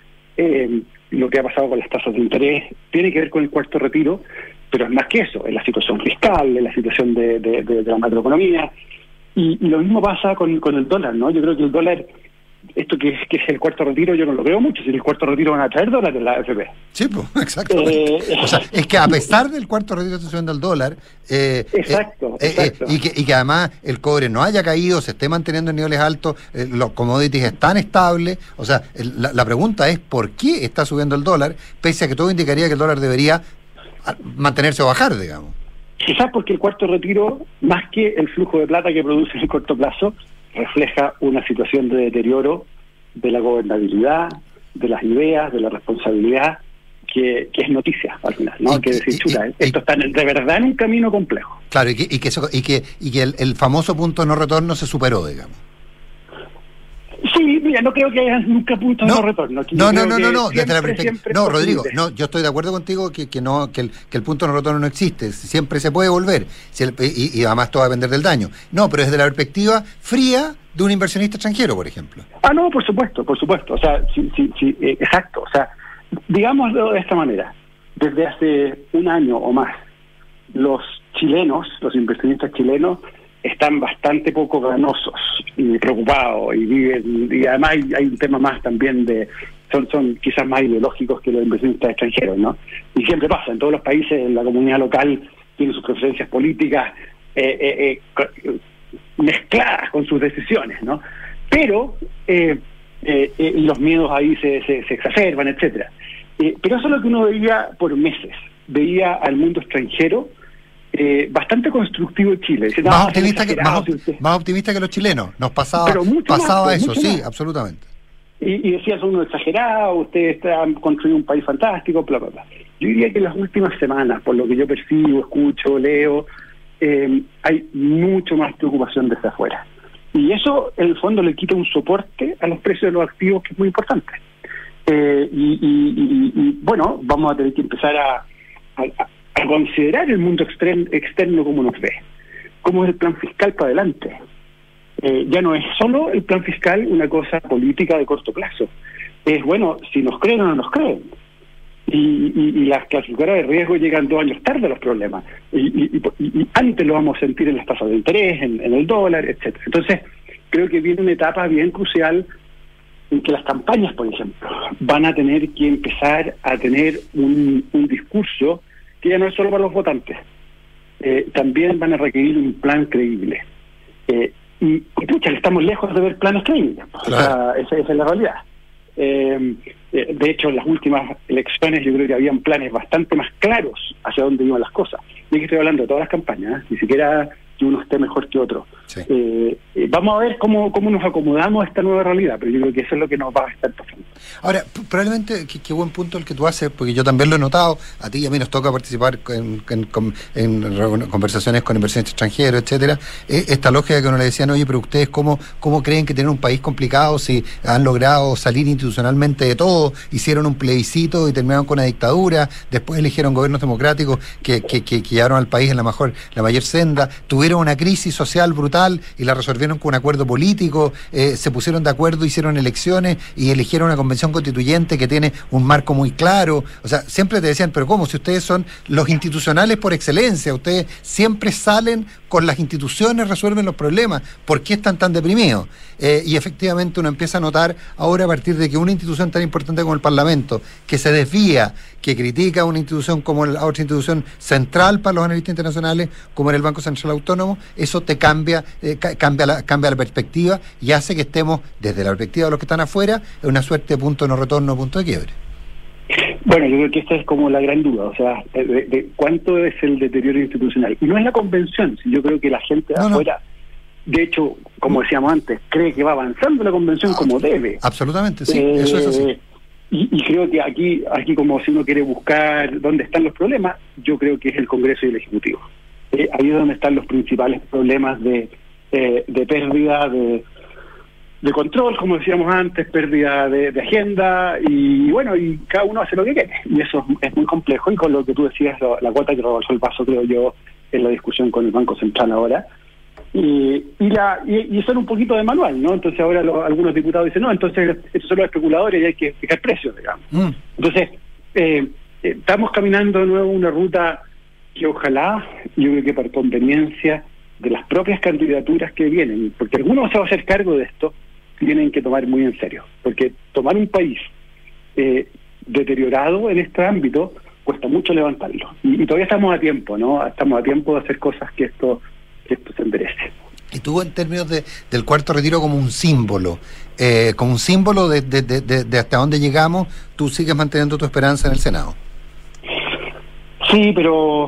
S3: Lo que ha pasado con las tasas de interés tiene que ver con el cuarto retiro, pero es más que eso, es la situación fiscal, es la situación de la macroeconomía, y lo mismo pasa con el dólar, ¿no? Yo creo que el dólar, esto que es el cuarto retiro, yo no lo veo mucho. Si el cuarto retiro van a traer dólares en la AFP.
S2: Sí, pues, exactamente. O sea, es que a pesar del cuarto retiro está subiendo el dólar,
S3: exacto.
S2: Y que además el cobre no haya caído, se esté manteniendo en niveles altos, los commodities están estables. O sea, la pregunta es ¿por qué está subiendo el dólar? Pese a que todo indicaría que el dólar debería mantenerse o bajar, digamos.
S3: Quizás porque el cuarto retiro, más que el flujo de plata que produce en el corto plazo, refleja una situación de deterioro de la gobernabilidad, de las ideas, de la responsabilidad, que es noticia al final, ¿no? Que decir, chuta, esto está de verdad en un camino complejo.
S2: Claro, y que el famoso punto de no retorno se superó, digamos.
S3: Sí, mira, no creo que haya nunca punto de no retorno.
S2: No, desde la perspectiva. No, Rodrigo, yo estoy de acuerdo contigo que el punto de no retorno no existe, siempre se puede volver, y además todo va a depender del daño. No, pero desde la perspectiva fría de un inversionista extranjero, por ejemplo.
S3: No, por supuesto. O sea, sí, exacto. O sea, digámoslo de esta manera. Desde hace un año o más, los inversionistas chilenos, están bastante poco ganosos y preocupados y viven, y además hay un tema más también son quizás más ideológicos que los inversionistas extranjeros, ¿no? Y siempre pasa, en todos los países la comunidad local tiene sus preferencias políticas mezcladas con sus decisiones, ¿no? Pero los miedos ahí se exacerban, etcétera. Pero eso es lo que uno veía por meses. Veía al mundo extranjero bastante constructivo en Chile. Dice,
S2: más optimista que los chilenos. Nos pasaba eso, sí, absolutamente.
S3: Y decía, son unos exagerados, ustedes han construido un país fantástico, bla, bla, bla. Yo diría que en las últimas semanas, por lo que yo percibo, escucho, leo, hay mucho más preocupación desde afuera. Y eso, en el fondo, le quita un soporte a los precios de los activos, que es muy importante. Bueno, vamos a tener que empezar a considerar el mundo externo como nos ve, cómo es el plan fiscal para adelante. Ya no es solo el plan fiscal una cosa política de corto plazo, es bueno, si nos creen o no nos creen, y las clasificadoras de riesgo llegan 2 años tarde a los problemas, y antes lo vamos a sentir en las tasas de interés, en el dólar, etcétera. Entonces creo que viene una etapa bien crucial en que las campañas, por ejemplo, van a tener que empezar a tener un discurso que ya no es solo para los votantes, también van a requerir un plan creíble. Y pucha, estamos lejos de ver planes creíbles. Claro. O sea, esa es la realidad. De hecho, en las últimas elecciones yo creo que habían planes bastante más claros hacia dónde iban las cosas. Y aquí estoy hablando de todas las campañas, ni siquiera que uno esté mejor que otro. Sí. Vamos a ver cómo nos acomodamos a esta nueva realidad, pero yo creo que eso es lo que nos va a estar pasando.
S2: Ahora, probablemente, qué buen punto el que tú haces, porque yo también lo he notado, a ti y a mí nos toca participar en conversaciones con inversionistas extranjeros, etcétera, esta lógica que uno le decían, oye, pero ustedes cómo creen que tienen un país complicado si han logrado salir institucionalmente de todo, hicieron un plebiscito y terminaron con una dictadura, después eligieron gobiernos democráticos que llevaron al país en la mayor senda, tuvieron una crisis social brutal y la resolvieron con un acuerdo político, se pusieron de acuerdo, hicieron elecciones y eligieron una convención constituyente que tiene un marco muy claro. O sea, siempre te decían, pero ¿cómo? Si ustedes son los institucionales por excelencia, ustedes siempre salen con las instituciones, resuelven los problemas, ¿por qué están tan deprimidos? Y efectivamente uno empieza a notar ahora, a partir de que una institución tan importante como el Parlamento, que se desvía, que critica a una institución como la otra institución central para los analistas internacionales, como era el Banco Central Autónomo, eso te cambia la perspectiva y hace que estemos, desde la perspectiva de los que están afuera, en una suerte de punto de no retorno, punto de quiebre.
S3: Bueno, yo creo que esta es como la gran duda, o sea, de cuánto es el deterioro institucional. Y no es la convención, si yo creo que la gente de afuera, de hecho, como decíamos antes, cree que va avanzando la convención como debe.
S2: Absolutamente, sí, eso es así.
S3: Y creo que aquí como si uno quiere buscar dónde están los problemas, yo creo que es el Congreso y el Ejecutivo. Ahí es donde están los principales problemas de pérdida de control, como decíamos antes, pérdida de agenda, y bueno, y cada uno hace lo que quiere, y eso es muy complejo, y con lo que tú decías, la cuota que rebalsó el vaso, creo yo, en la discusión con el Banco Central ahora, y son un poquito de manual, ¿no? Entonces ahora algunos diputados dicen, no, entonces estos son los especuladores y hay que fijar precios, digamos. Entonces, estamos caminando de nuevo una ruta que ojalá, yo creo que por conveniencia de las propias candidaturas que vienen, porque algunos se va a hacer cargo de esto, tienen que tomar muy en serio, porque tomar un país deteriorado en este ámbito cuesta mucho levantarlo, y todavía estamos a tiempo, ¿no? Estamos a tiempo de hacer cosas que esto se enderece.
S2: Y tú, en términos del cuarto retiro, como un símbolo de hasta dónde llegamos, tú sigues manteniendo tu esperanza en el Senado.
S3: Sí, pero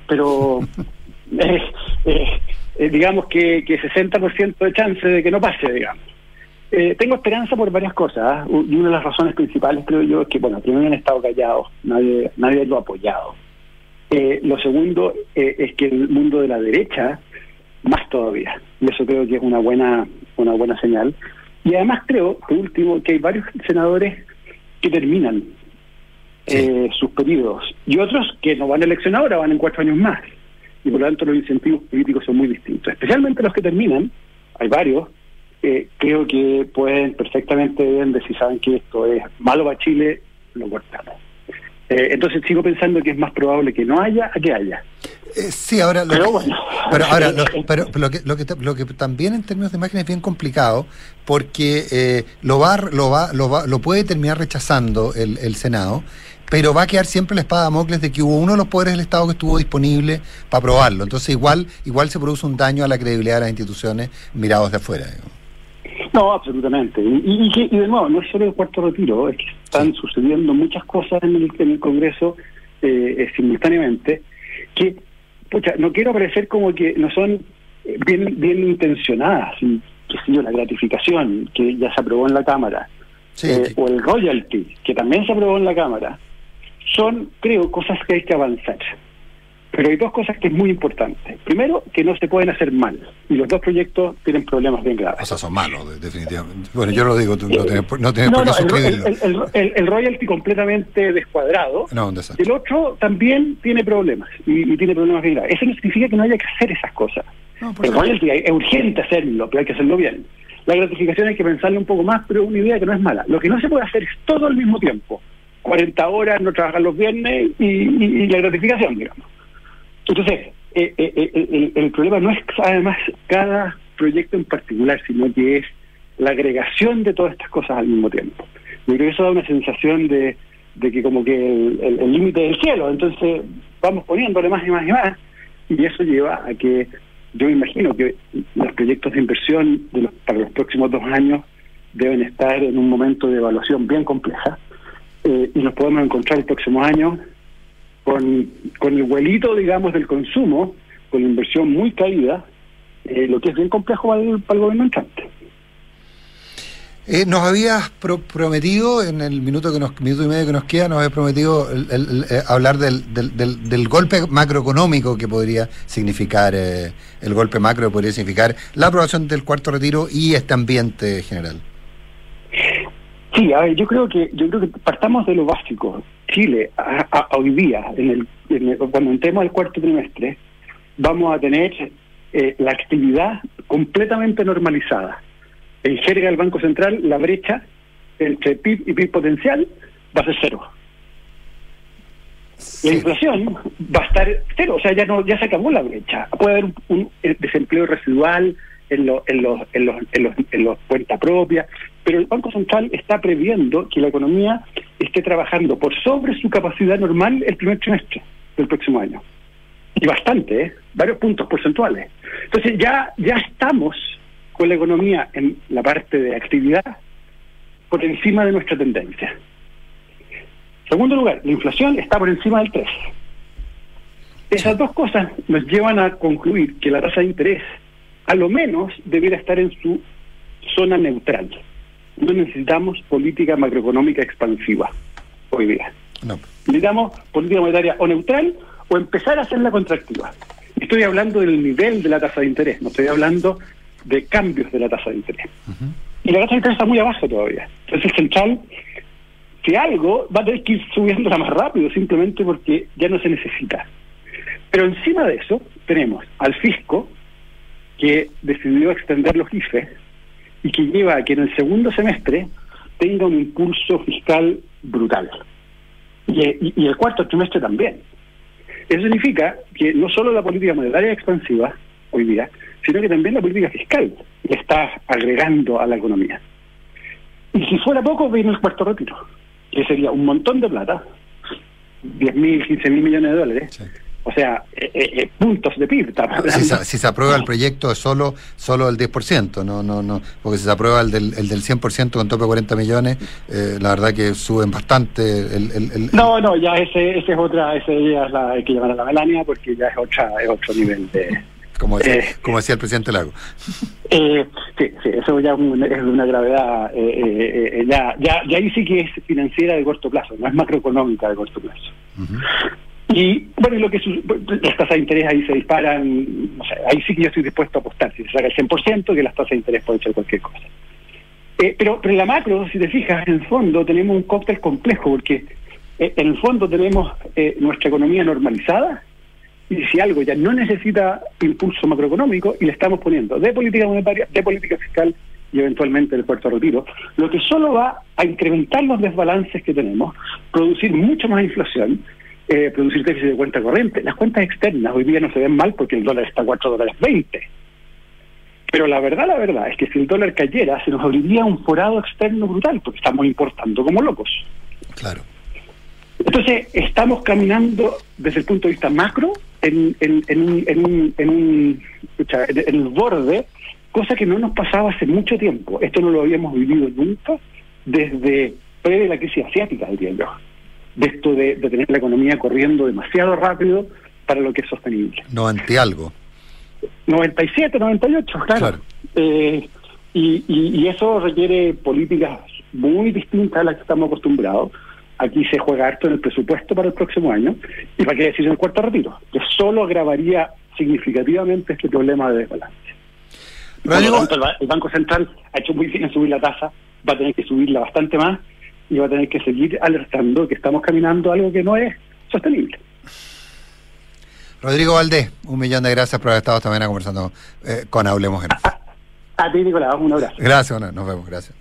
S3: digamos que 60% de chance de que no pase, digamos. Tengo esperanza por varias cosas, y una de las razones principales, creo yo, es que, bueno, primero han estado callados, nadie lo ha apoyado. Lo segundo es que el mundo de la derecha, más todavía, y eso creo que es una buena señal. Y además creo, por último, que hay varios senadores que terminan sus periodos, y otros que no van a elección ahora, van en 4 años más, y por lo tanto los incentivos políticos son muy distintos, especialmente los que terminan. Hay varios, creo que pueden perfectamente ver si saben que esto es malo para Chile, lo cortamos. Entonces sigo pensando que es más probable que no haya a que haya.
S2: Sí, ahora lo que también en términos de imagen es bien complicado, porque lo puede terminar rechazando el Senado, pero va a quedar siempre la espada de Damocles de que hubo uno de los poderes del Estado que estuvo disponible para aprobarlo. Entonces igual se produce un daño a la credibilidad de las instituciones mirados de afuera, digamos.
S3: No, absolutamente. Y de nuevo, no es solo el cuarto retiro, es que están sucediendo muchas cosas en el Congreso simultáneamente, que, pucha, no quiero parecer como que no son bien intencionadas, y, qué sé yo, la gratificación que ya se aprobó en la Cámara, o el royalty, que también se aprobó en la Cámara, son, creo, cosas que hay que avanzar. Pero hay dos cosas que es muy importante. Primero, que no se pueden hacer mal. Y los dos proyectos tienen problemas bien graves.
S2: O sea, son malos, definitivamente. Bueno, yo lo digo, tú no tienes por qué suscribirlo.
S3: El royalty completamente descuadrado.
S2: No, un desastre.
S3: El otro también tiene problemas. Y tiene problemas bien graves. Eso no significa que no haya que hacer esas cosas. No, el royalty es urgente hacerlo, pero hay que hacerlo bien. La gratificación hay que pensarle un poco más, pero es una idea que no es mala. Lo que no se puede hacer es todo al mismo tiempo. 40 horas, no trabajar los viernes y la gratificación, digamos. Entonces, el problema no es además cada proyecto en particular, sino que es la agregación de todas estas cosas al mismo tiempo. Yo creo que eso da una sensación de que como que el límite del cielo, entonces vamos poniéndole más y más y más, y eso lleva a que yo me imagino que los proyectos de inversión para los próximos 2 años deben estar en un momento de evaluación bien compleja, y nos podemos encontrar el próximo año con el vuelito, digamos, del consumo, con la inversión muy caída, lo que es bien complejo para el gobierno entrante.
S2: Nos habías prometido, en el minuto y medio que nos queda, nos habías prometido hablar del golpe macroeconómico que podría significar, el golpe macro que podría significar la aprobación del cuarto retiro y este ambiente general.
S3: Sí, a ver, yo creo que partamos de lo básico. Chile, hoy día, cuando entremos al cuarto trimestre, vamos a tener la actividad completamente normalizada. En jerga del Banco Central, la brecha entre PIB y PIB potencial va a ser 0.
S2: Sí.
S3: La inflación va a estar 0, o sea, ya se acabó la brecha. Puede haber un desempleo residual en los cuentas propias, pero el Banco Central está previendo que la economía esté trabajando por sobre su capacidad normal el primer trimestre del próximo año. Y bastante, varios puntos porcentuales. Entonces ya estamos con la economía en la parte de actividad por encima de nuestra tendencia. Segundo lugar, la inflación está por encima del 3. Esas dos cosas nos llevan a concluir que la tasa de interés a lo menos debiera estar en su zona neutral. No necesitamos política macroeconómica expansiva hoy día.
S2: No.
S3: Necesitamos política monetaria o neutral o empezar a hacerla contractiva. Estoy hablando del nivel de la tasa de interés, no estoy hablando de cambios de la tasa de interés. Y la tasa de interés está muy abajo todavía. Entonces el central, si algo, va a tener que ir subiéndola más rápido, simplemente porque ya no se necesita. Pero encima de eso tenemos al fisco, que decidió extender los IFE y que lleva a que en el segundo semestre tenga un impulso fiscal brutal. Y el cuarto trimestre también. Eso significa que no solo la política monetaria expansiva hoy día, sino que también la política fiscal le está agregando a la economía. Y si fuera poco, viene el cuarto retiro, que sería un montón de plata, 10.000, 15.000 millones de dólares. Sí. O sea, puntos de PIB.
S2: Si se aprueba el proyecto solo el 10%, no, porque si se aprueba el del 100% con tope de 40 millones, la verdad que suben bastante.
S3: No, ya ese es otra, ya hay que llamar a la Melania porque ya es otro nivel de...
S2: Como decía el presidente Lago.
S3: Sí, eso ya es una gravedad, ya ahí sí que es financiera de corto plazo, no es macroeconómica de corto plazo. Uh-huh. Y bueno, las tasas de interés ahí se disparan, no sé, ahí sí que yo estoy dispuesto a apostar, si se saca el 100%, que las tasas de interés pueden ser cualquier cosa. Pero en la macro, si te fijas, en el fondo tenemos un cóctel complejo, porque en el fondo tenemos nuestra economía normalizada, y si algo ya no necesita impulso macroeconómico, y le estamos poniendo de política monetaria, de política fiscal, y eventualmente el cuarto retiro, lo que solo va a incrementar los desbalances que tenemos, producir mucha más inflación, producir déficit de cuenta corriente. Las cuentas externas hoy día no se ven mal porque el dólar está a $4.20. Pero la verdad es que si el dólar cayera, se nos abriría un forado externo brutal, porque estamos importando como locos.
S2: Claro.
S3: Entonces, estamos caminando desde el punto de vista macro en el borde, cosa que no nos pasaba hace mucho tiempo. Esto no lo habíamos vivido nunca desde previa la crisis asiática, diría yo. De esto de tener la economía corriendo demasiado rápido para lo que es sostenible.
S2: 90 y algo.
S3: 97, 98, claro. Y eso requiere políticas muy distintas a las que estamos acostumbrados. Aquí se juega harto en el presupuesto para el próximo año. ¿Y para qué decir el cuarto retiro? Que solo agravaría significativamente este problema de desbalance. Por lo tanto, el Banco Central ha hecho muy bien en subir la tasa, va a tener que subirla bastante más, y va a tener que seguir alertando que estamos caminando a algo que no es sostenible.
S2: Rodrigo Valdés, 1.000.000 de gracias por haber estado esta mañana conversando con Hablemos.
S3: A ti, Nicolás, un abrazo.
S2: Gracias, nos vemos, gracias.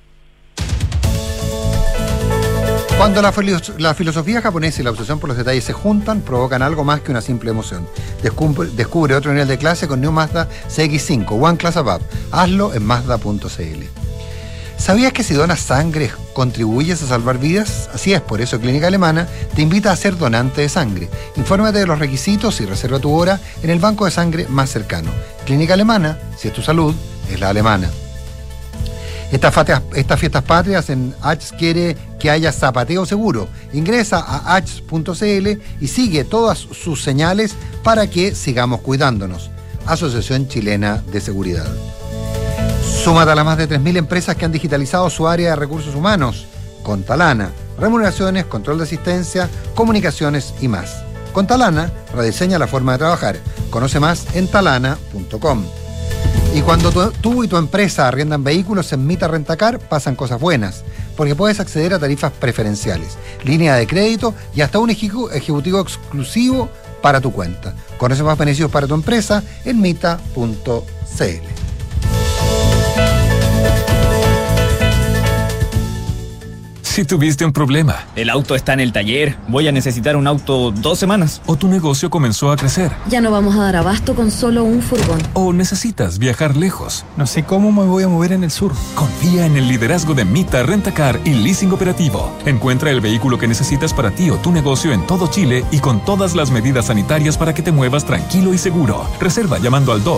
S2: Cuando la filosofía japonesa y la obsesión por los detalles se juntan, provocan algo más que una simple emoción. Descubre otro nivel de clase con New Mazda CX-5, One Class Above. Hazlo en Mazda.cl. ¿Sabías que si donas sangre contribuyes a salvar vidas? Así es, por eso Clínica Alemana te invita a ser donante de sangre. Infórmate de los requisitos y reserva tu hora en el banco de sangre más cercano. Clínica Alemana, si es tu salud, es la alemana. Estas fiestas patrias en H quiere que haya zapateo seguro. Ingresa a h.cl y sigue todas sus señales para que sigamos cuidándonos. Asociación Chilena de Seguridad. Súmate a las más de 3.000 empresas que han digitalizado su área de recursos humanos con Talana. Remuneraciones, control de asistencia, comunicaciones y más. Con Talana, rediseña la forma de trabajar. Conoce más en talana.com. Y cuando tú y tu empresa arriendan vehículos en Mita Rentacar, pasan cosas buenas, porque puedes acceder a tarifas preferenciales, línea de crédito y hasta un ejecutivo exclusivo para tu cuenta. Conoce más beneficios para tu empresa en mita.cl.
S4: Si tuviste un problema.
S5: El auto está en el taller. Voy a necesitar un auto 2 semanas.
S4: O tu negocio comenzó a crecer.
S6: Ya no vamos a dar abasto con solo un furgón.
S4: O necesitas viajar lejos.
S7: No sé cómo me voy a mover en el sur.
S4: Confía en el liderazgo de Mita Rentacar y Leasing Operativo. Encuentra el vehículo que necesitas para ti o tu negocio en todo Chile y con todas las medidas sanitarias para que te muevas tranquilo y seguro. Reserva llamando al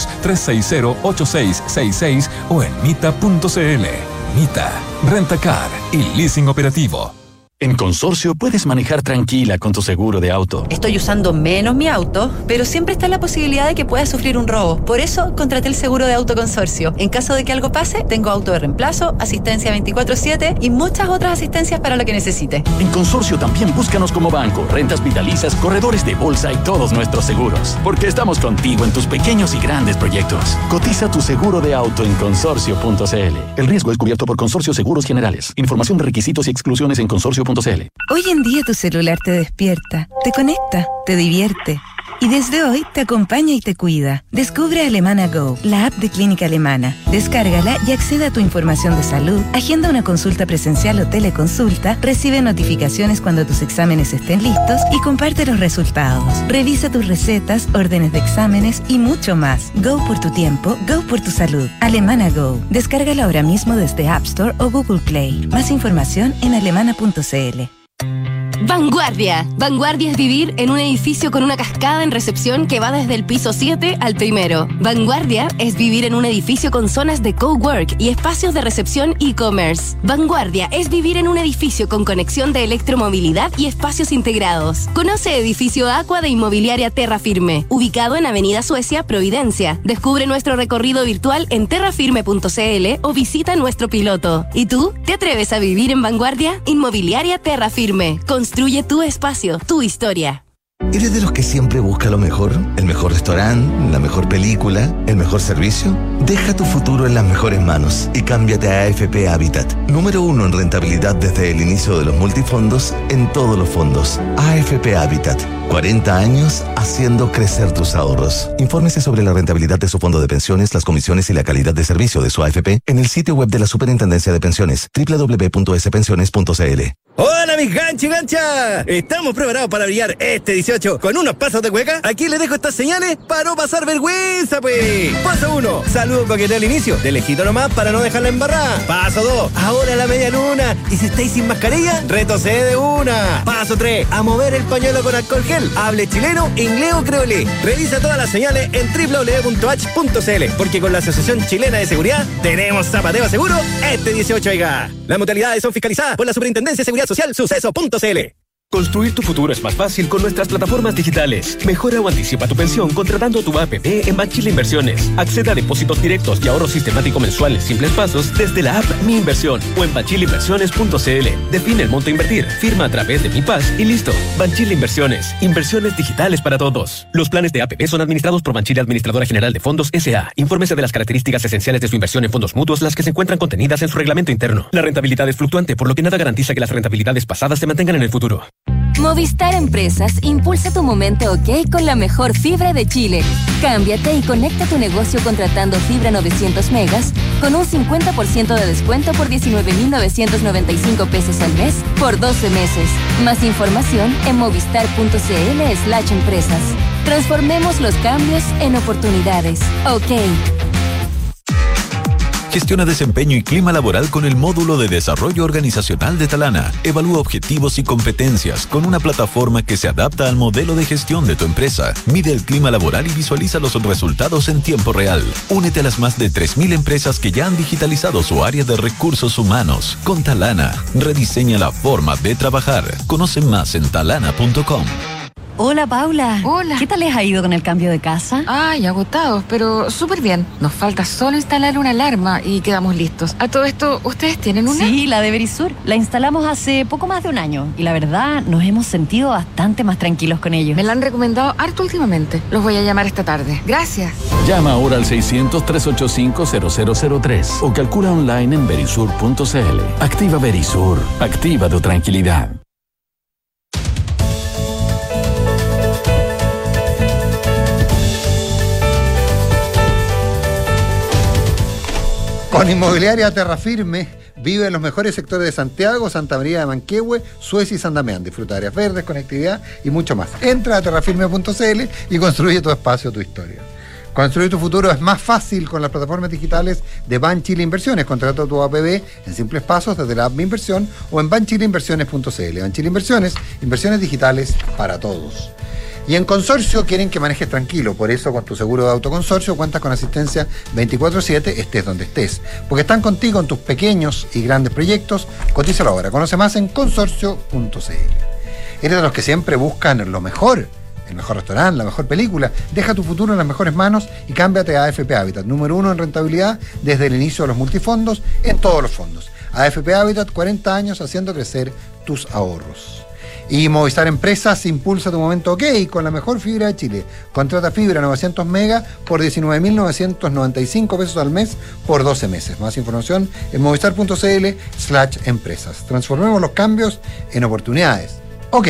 S4: 22-360-8666 o en mita.cl. Mita, Rentacar y Leasing Operativo.
S8: En Consorcio puedes manejar tranquila con tu seguro de auto.
S9: Estoy usando menos mi auto, pero siempre está la posibilidad de que pueda sufrir un robo. Por eso contraté el seguro de auto Consorcio. En caso de que algo pase, tengo auto de reemplazo, asistencia 24/7 y muchas otras asistencias para lo que necesite.
S8: En Consorcio también búscanos como banco, rentas vitalicias, corredores de bolsa y todos nuestros seguros. Porque estamos contigo en tus pequeños y grandes proyectos. Cotiza tu seguro de auto en consorcio.cl. El riesgo es cubierto por Consorcio Seguros Generales. Información de requisitos y exclusiones en consorcio.cl.
S10: Hoy en día tu celular te despierta, te conecta, te divierte y desde hoy te acompaña y te cuida. Descubre Alemana Go, la app de Clínica Alemana. Descárgala y accede a tu información de salud, agenda una consulta presencial o teleconsulta, recibe notificaciones cuando tus exámenes estén listos y comparte los resultados. Revisa tus recetas, órdenes de exámenes y mucho más. Go por tu tiempo, go por tu salud. Alemana Go. Descárgala ahora mismo desde App Store o Google Play. Más información en alemana.cl.
S11: Vanguardia. Vanguardia es vivir en un edificio con una cascada en recepción que va desde el piso 7 al primero. Vanguardia es vivir en un edificio con zonas de cowork y espacios de recepción e-commerce. Vanguardia es vivir en un edificio con conexión de electromovilidad y espacios integrados. Conoce Edificio Aqua de Inmobiliaria Terra Firme, ubicado en Avenida Suecia, Providencia. Descubre nuestro recorrido virtual en terrafirme.cl o visita nuestro piloto. ¿Y tú? ¿Te atreves a vivir en Vanguardia? Inmobiliaria Terra Firme. Construye tu espacio, tu historia.
S12: ¿Eres de los que siempre busca lo mejor? ¿El mejor restaurante? ¿La mejor película? ¿El mejor servicio? Deja tu futuro en las mejores manos y cámbiate a AFP Habitat. Número 1 en rentabilidad desde el inicio de los multifondos en todos los fondos. AFP Habitat. 40 años haciendo crecer tus ahorros. Infórmese sobre la rentabilidad de su fondo de pensiones, las comisiones y la calidad de servicio de su AFP en el sitio web de la Superintendencia de Pensiones, www.spensiones.cl.
S13: ¡Hola, mis ganchi gancha! ¿Estamos preparados para brillar este 18 con unos pasos de cueca? Aquí les dejo estas señales para no pasar vergüenza, pues. Paso 1, saludo coqueteo al inicio, de lejito nomás para no dejarla embarrada. Paso 2, ahora la media luna. Y si estáis sin mascarilla, retrocede de una. Paso 3, a mover el pañuelo con alcohol gel. Hable chileno, inglés o creolé. Revisa todas las señales en www.h.cl, porque con la Asociación Chilena de Seguridad tenemos zapateo seguro este 18, oiga. Las modalidades son fiscalizadas por la Superintendencia de Seguridad Social, suceso.cl.
S14: Construir tu futuro es más fácil con nuestras plataformas digitales. Mejora o anticipa tu pensión contratando tu APP en Banchile Inversiones. Acceda a depósitos directos y ahorro sistemático mensual en simples pasos desde la app Mi Inversión o en banchileinversiones.cl. Define el monto a invertir, firma a través de Mi Paz y listo. Banchile Inversiones. Inversiones digitales para todos. Los planes de APP son administrados por Banchile Administradora General de Fondos S.A. Infórmese de las características esenciales de su inversión en fondos mutuos, las que se encuentran contenidas en su reglamento interno. La rentabilidad es fluctuante, por lo que nada garantiza que las rentabilidades pasadas se mantengan en el futuro.
S11: Movistar Empresas impulsa tu momento OK con la mejor fibra de Chile. Cámbiate y conecta tu negocio contratando fibra 900 megas con un 50% de descuento por 19.995 pesos al mes por 12 meses. Más información en movistar.cl/empresas. Transformemos los cambios en oportunidades. OK.
S15: Gestiona desempeño y clima laboral con el módulo de desarrollo organizacional de Talana. Evalúa objetivos y competencias con una plataforma que se adapta al modelo de gestión de tu empresa. Mide el clima laboral y visualiza los resultados en tiempo real. Únete a las más de 3.000 empresas que ya han digitalizado su área de recursos humanos. Con Talana, rediseña la forma de trabajar. Conoce más en talana.com.
S16: Hola, Paula.
S17: Hola.
S16: ¿Qué tal les ha ido con el cambio de casa?
S17: Ay, agotados, pero súper bien. Nos falta solo instalar una alarma y quedamos listos. A todo esto, ¿ustedes tienen una?
S16: Sí, la de Verisur. La instalamos hace poco más de un año y la verdad nos hemos sentido bastante más tranquilos con ellos.
S17: Me la han recomendado harto últimamente. Los voy a llamar esta tarde. Gracias.
S8: Llama ahora al 600-385-0003 o calcula online en verisur.cl. Activa Verisur. Activa tu tranquilidad.
S2: Con Inmobiliaria Terra Firme, Vive en los mejores sectores de Santiago, Santa María de Manquehue, Suecia y San Damián. Disfruta de áreas verdes, conectividad y mucho más. Entra a terrafirme.cl y construye tu espacio, tu historia. Construir tu futuro es más fácil con las plataformas digitales de Banchile Inversiones. Contrata tu APB en simples pasos desde la app Mi Inversión o en banchileinversiones.cl. Banchile Inversiones, inversiones digitales para todos. Y en Consorcio quieren que manejes tranquilo, por eso con tu seguro de autoconsorcio cuentas con asistencia 24/7, estés donde estés. Porque están contigo en tus pequeños y grandes proyectos. Cotízalo ahora, conoce más en consorcio.cl. Eres de los que siempre buscan lo mejor. El mejor restaurante, la mejor película. Deja tu futuro en las mejores manos y cámbiate a AFP Habitat, número 1 en rentabilidad desde el inicio de los multifondos en todos los fondos. AFP Habitat, 40 años haciendo crecer tus ahorros. Y Movistar Empresas impulsa tu momento OK con la mejor fibra de Chile. Contrata fibra 900 megas por 19.995 pesos al mes por 12 meses. Más información en movistar.cl/empresas. Transformemos los cambios en oportunidades. OK.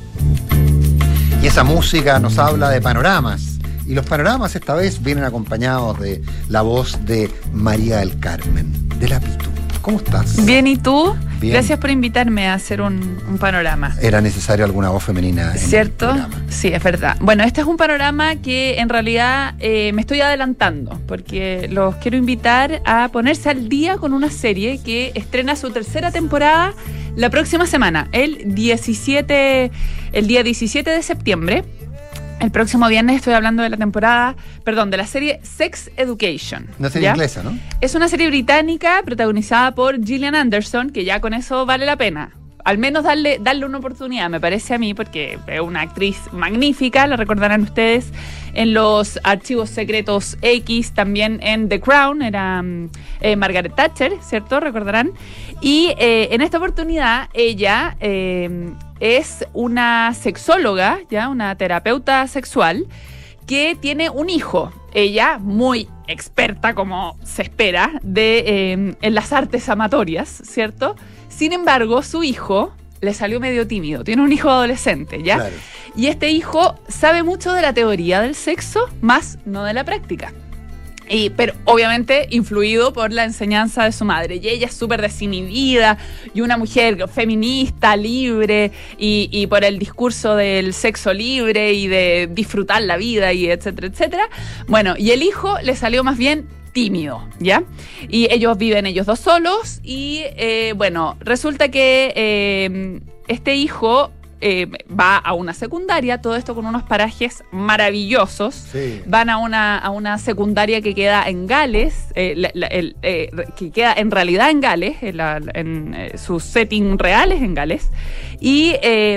S2: Y esa música nos habla de panoramas. Y los panoramas esta vez vienen acompañados de la voz de María del Carmen, de La Pitu. ¿Cómo estás?
S18: Bien, ¿y tú?
S2: Bien.
S18: Gracias por invitarme a hacer un panorama.
S2: Era necesaria alguna voz femenina en
S18: ¿cierto?
S2: el programa.
S18: Sí, es verdad. Bueno, este es un panorama que en realidad me estoy adelantando, porque los quiero invitar a ponerse al día con una serie que estrena su tercera temporada la próxima semana, el día 17 de septiembre. El próximo viernes estoy hablando de de la serie Sex Education.
S2: Una serie inglesa, ¿no?
S18: Es una serie británica protagonizada por Gillian Anderson, que ya con eso vale la pena. Al menos darle una oportunidad, me parece a mí, porque es una actriz magnífica, la recordarán ustedes en los Archivos Secretos X, también en The Crown, era Margaret Thatcher, ¿cierto? Recordarán. Y en esta oportunidad ella es una sexóloga, ya una terapeuta sexual, que tiene un hijo. Ella, muy experta, como se espera, en las artes amatorias, ¿cierto? Sin embargo, su hijo le salió medio tímido. Tiene un hijo adolescente, ¿ya? Claro. Y este hijo sabe mucho de la teoría del sexo, más no de la práctica. Pero obviamente influido por la enseñanza de su madre. Y ella es súper desinhibida y una mujer feminista, libre, y por el discurso del sexo libre y de disfrutar la vida y etcétera, etcétera. Bueno, y el hijo le salió más bien tímido, ¿ya? Y ellos viven ellos dos solos y bueno, resulta que este hijo va a una secundaria, todo esto con unos parajes maravillosos. Sí. Van a una secundaria que queda en Gales, que queda en realidad en Gales, en sus setting reales en Gales. Y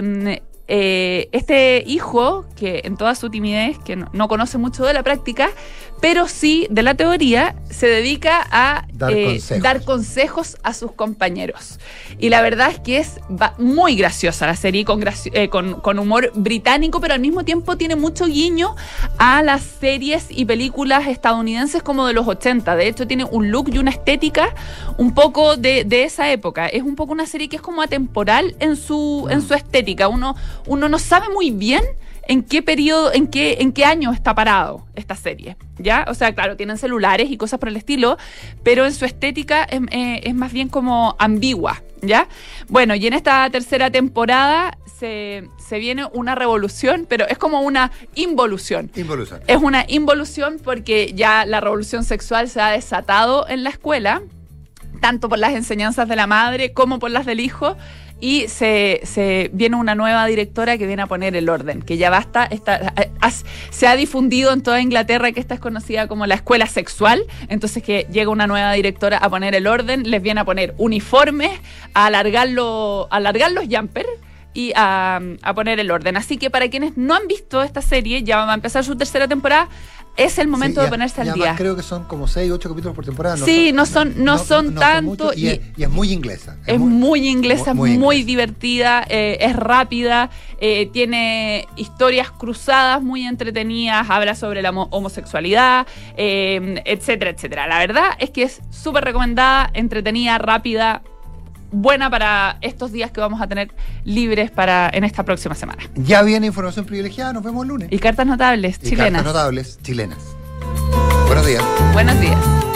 S18: este hijo, que en toda su timidez, que no conoce mucho de la práctica, pero sí de la teoría, se dedica a dar consejos a sus compañeros. Y la verdad es que es muy graciosa la serie, con humor británico, pero al mismo tiempo tiene mucho guiño a las series y películas estadounidenses como de los 80. De hecho, tiene un look y una estética un poco de esa época. Es un poco una serie que es como atemporal en su estética. Uno no sabe muy bien en qué periodo, en qué año está parado esta serie, ¿ya? O sea, claro, tienen celulares y cosas por el estilo, pero en su estética es más bien como ambigua, ¿ya? Bueno, y en esta tercera temporada se viene una revolución, pero es como una involución. Es una involución porque ya la revolución sexual se ha desatado en la escuela, tanto por las enseñanzas de la madre como por las del hijo. Y se viene una nueva directora que viene a poner el orden, que ya basta, se ha difundido en toda Inglaterra que esta es conocida como la escuela sexual, entonces que llega una nueva directora a poner el orden, les viene a poner uniformes, a alargar los jumpers y a poner el orden. Así que para quienes no han visto esta serie, ya va a empezar su tercera temporada, es el momento de ponerse al día.
S2: Creo que son como 6 o 8 capítulos por temporada.
S18: No son tanto.
S2: Y es muy inglesa.
S18: Es muy inglesa, muy divertida, es rápida, tiene historias cruzadas muy entretenidas, habla sobre la homosexualidad, etcétera, etcétera. La verdad es que es súper recomendada, entretenida, rápida, buena para estos días que vamos a tener libres en esta próxima semana.
S2: Ya viene información privilegiada, nos vemos el lunes.
S18: Y cartas notables chilenas.
S2: Buenos días.
S18: Buenos días.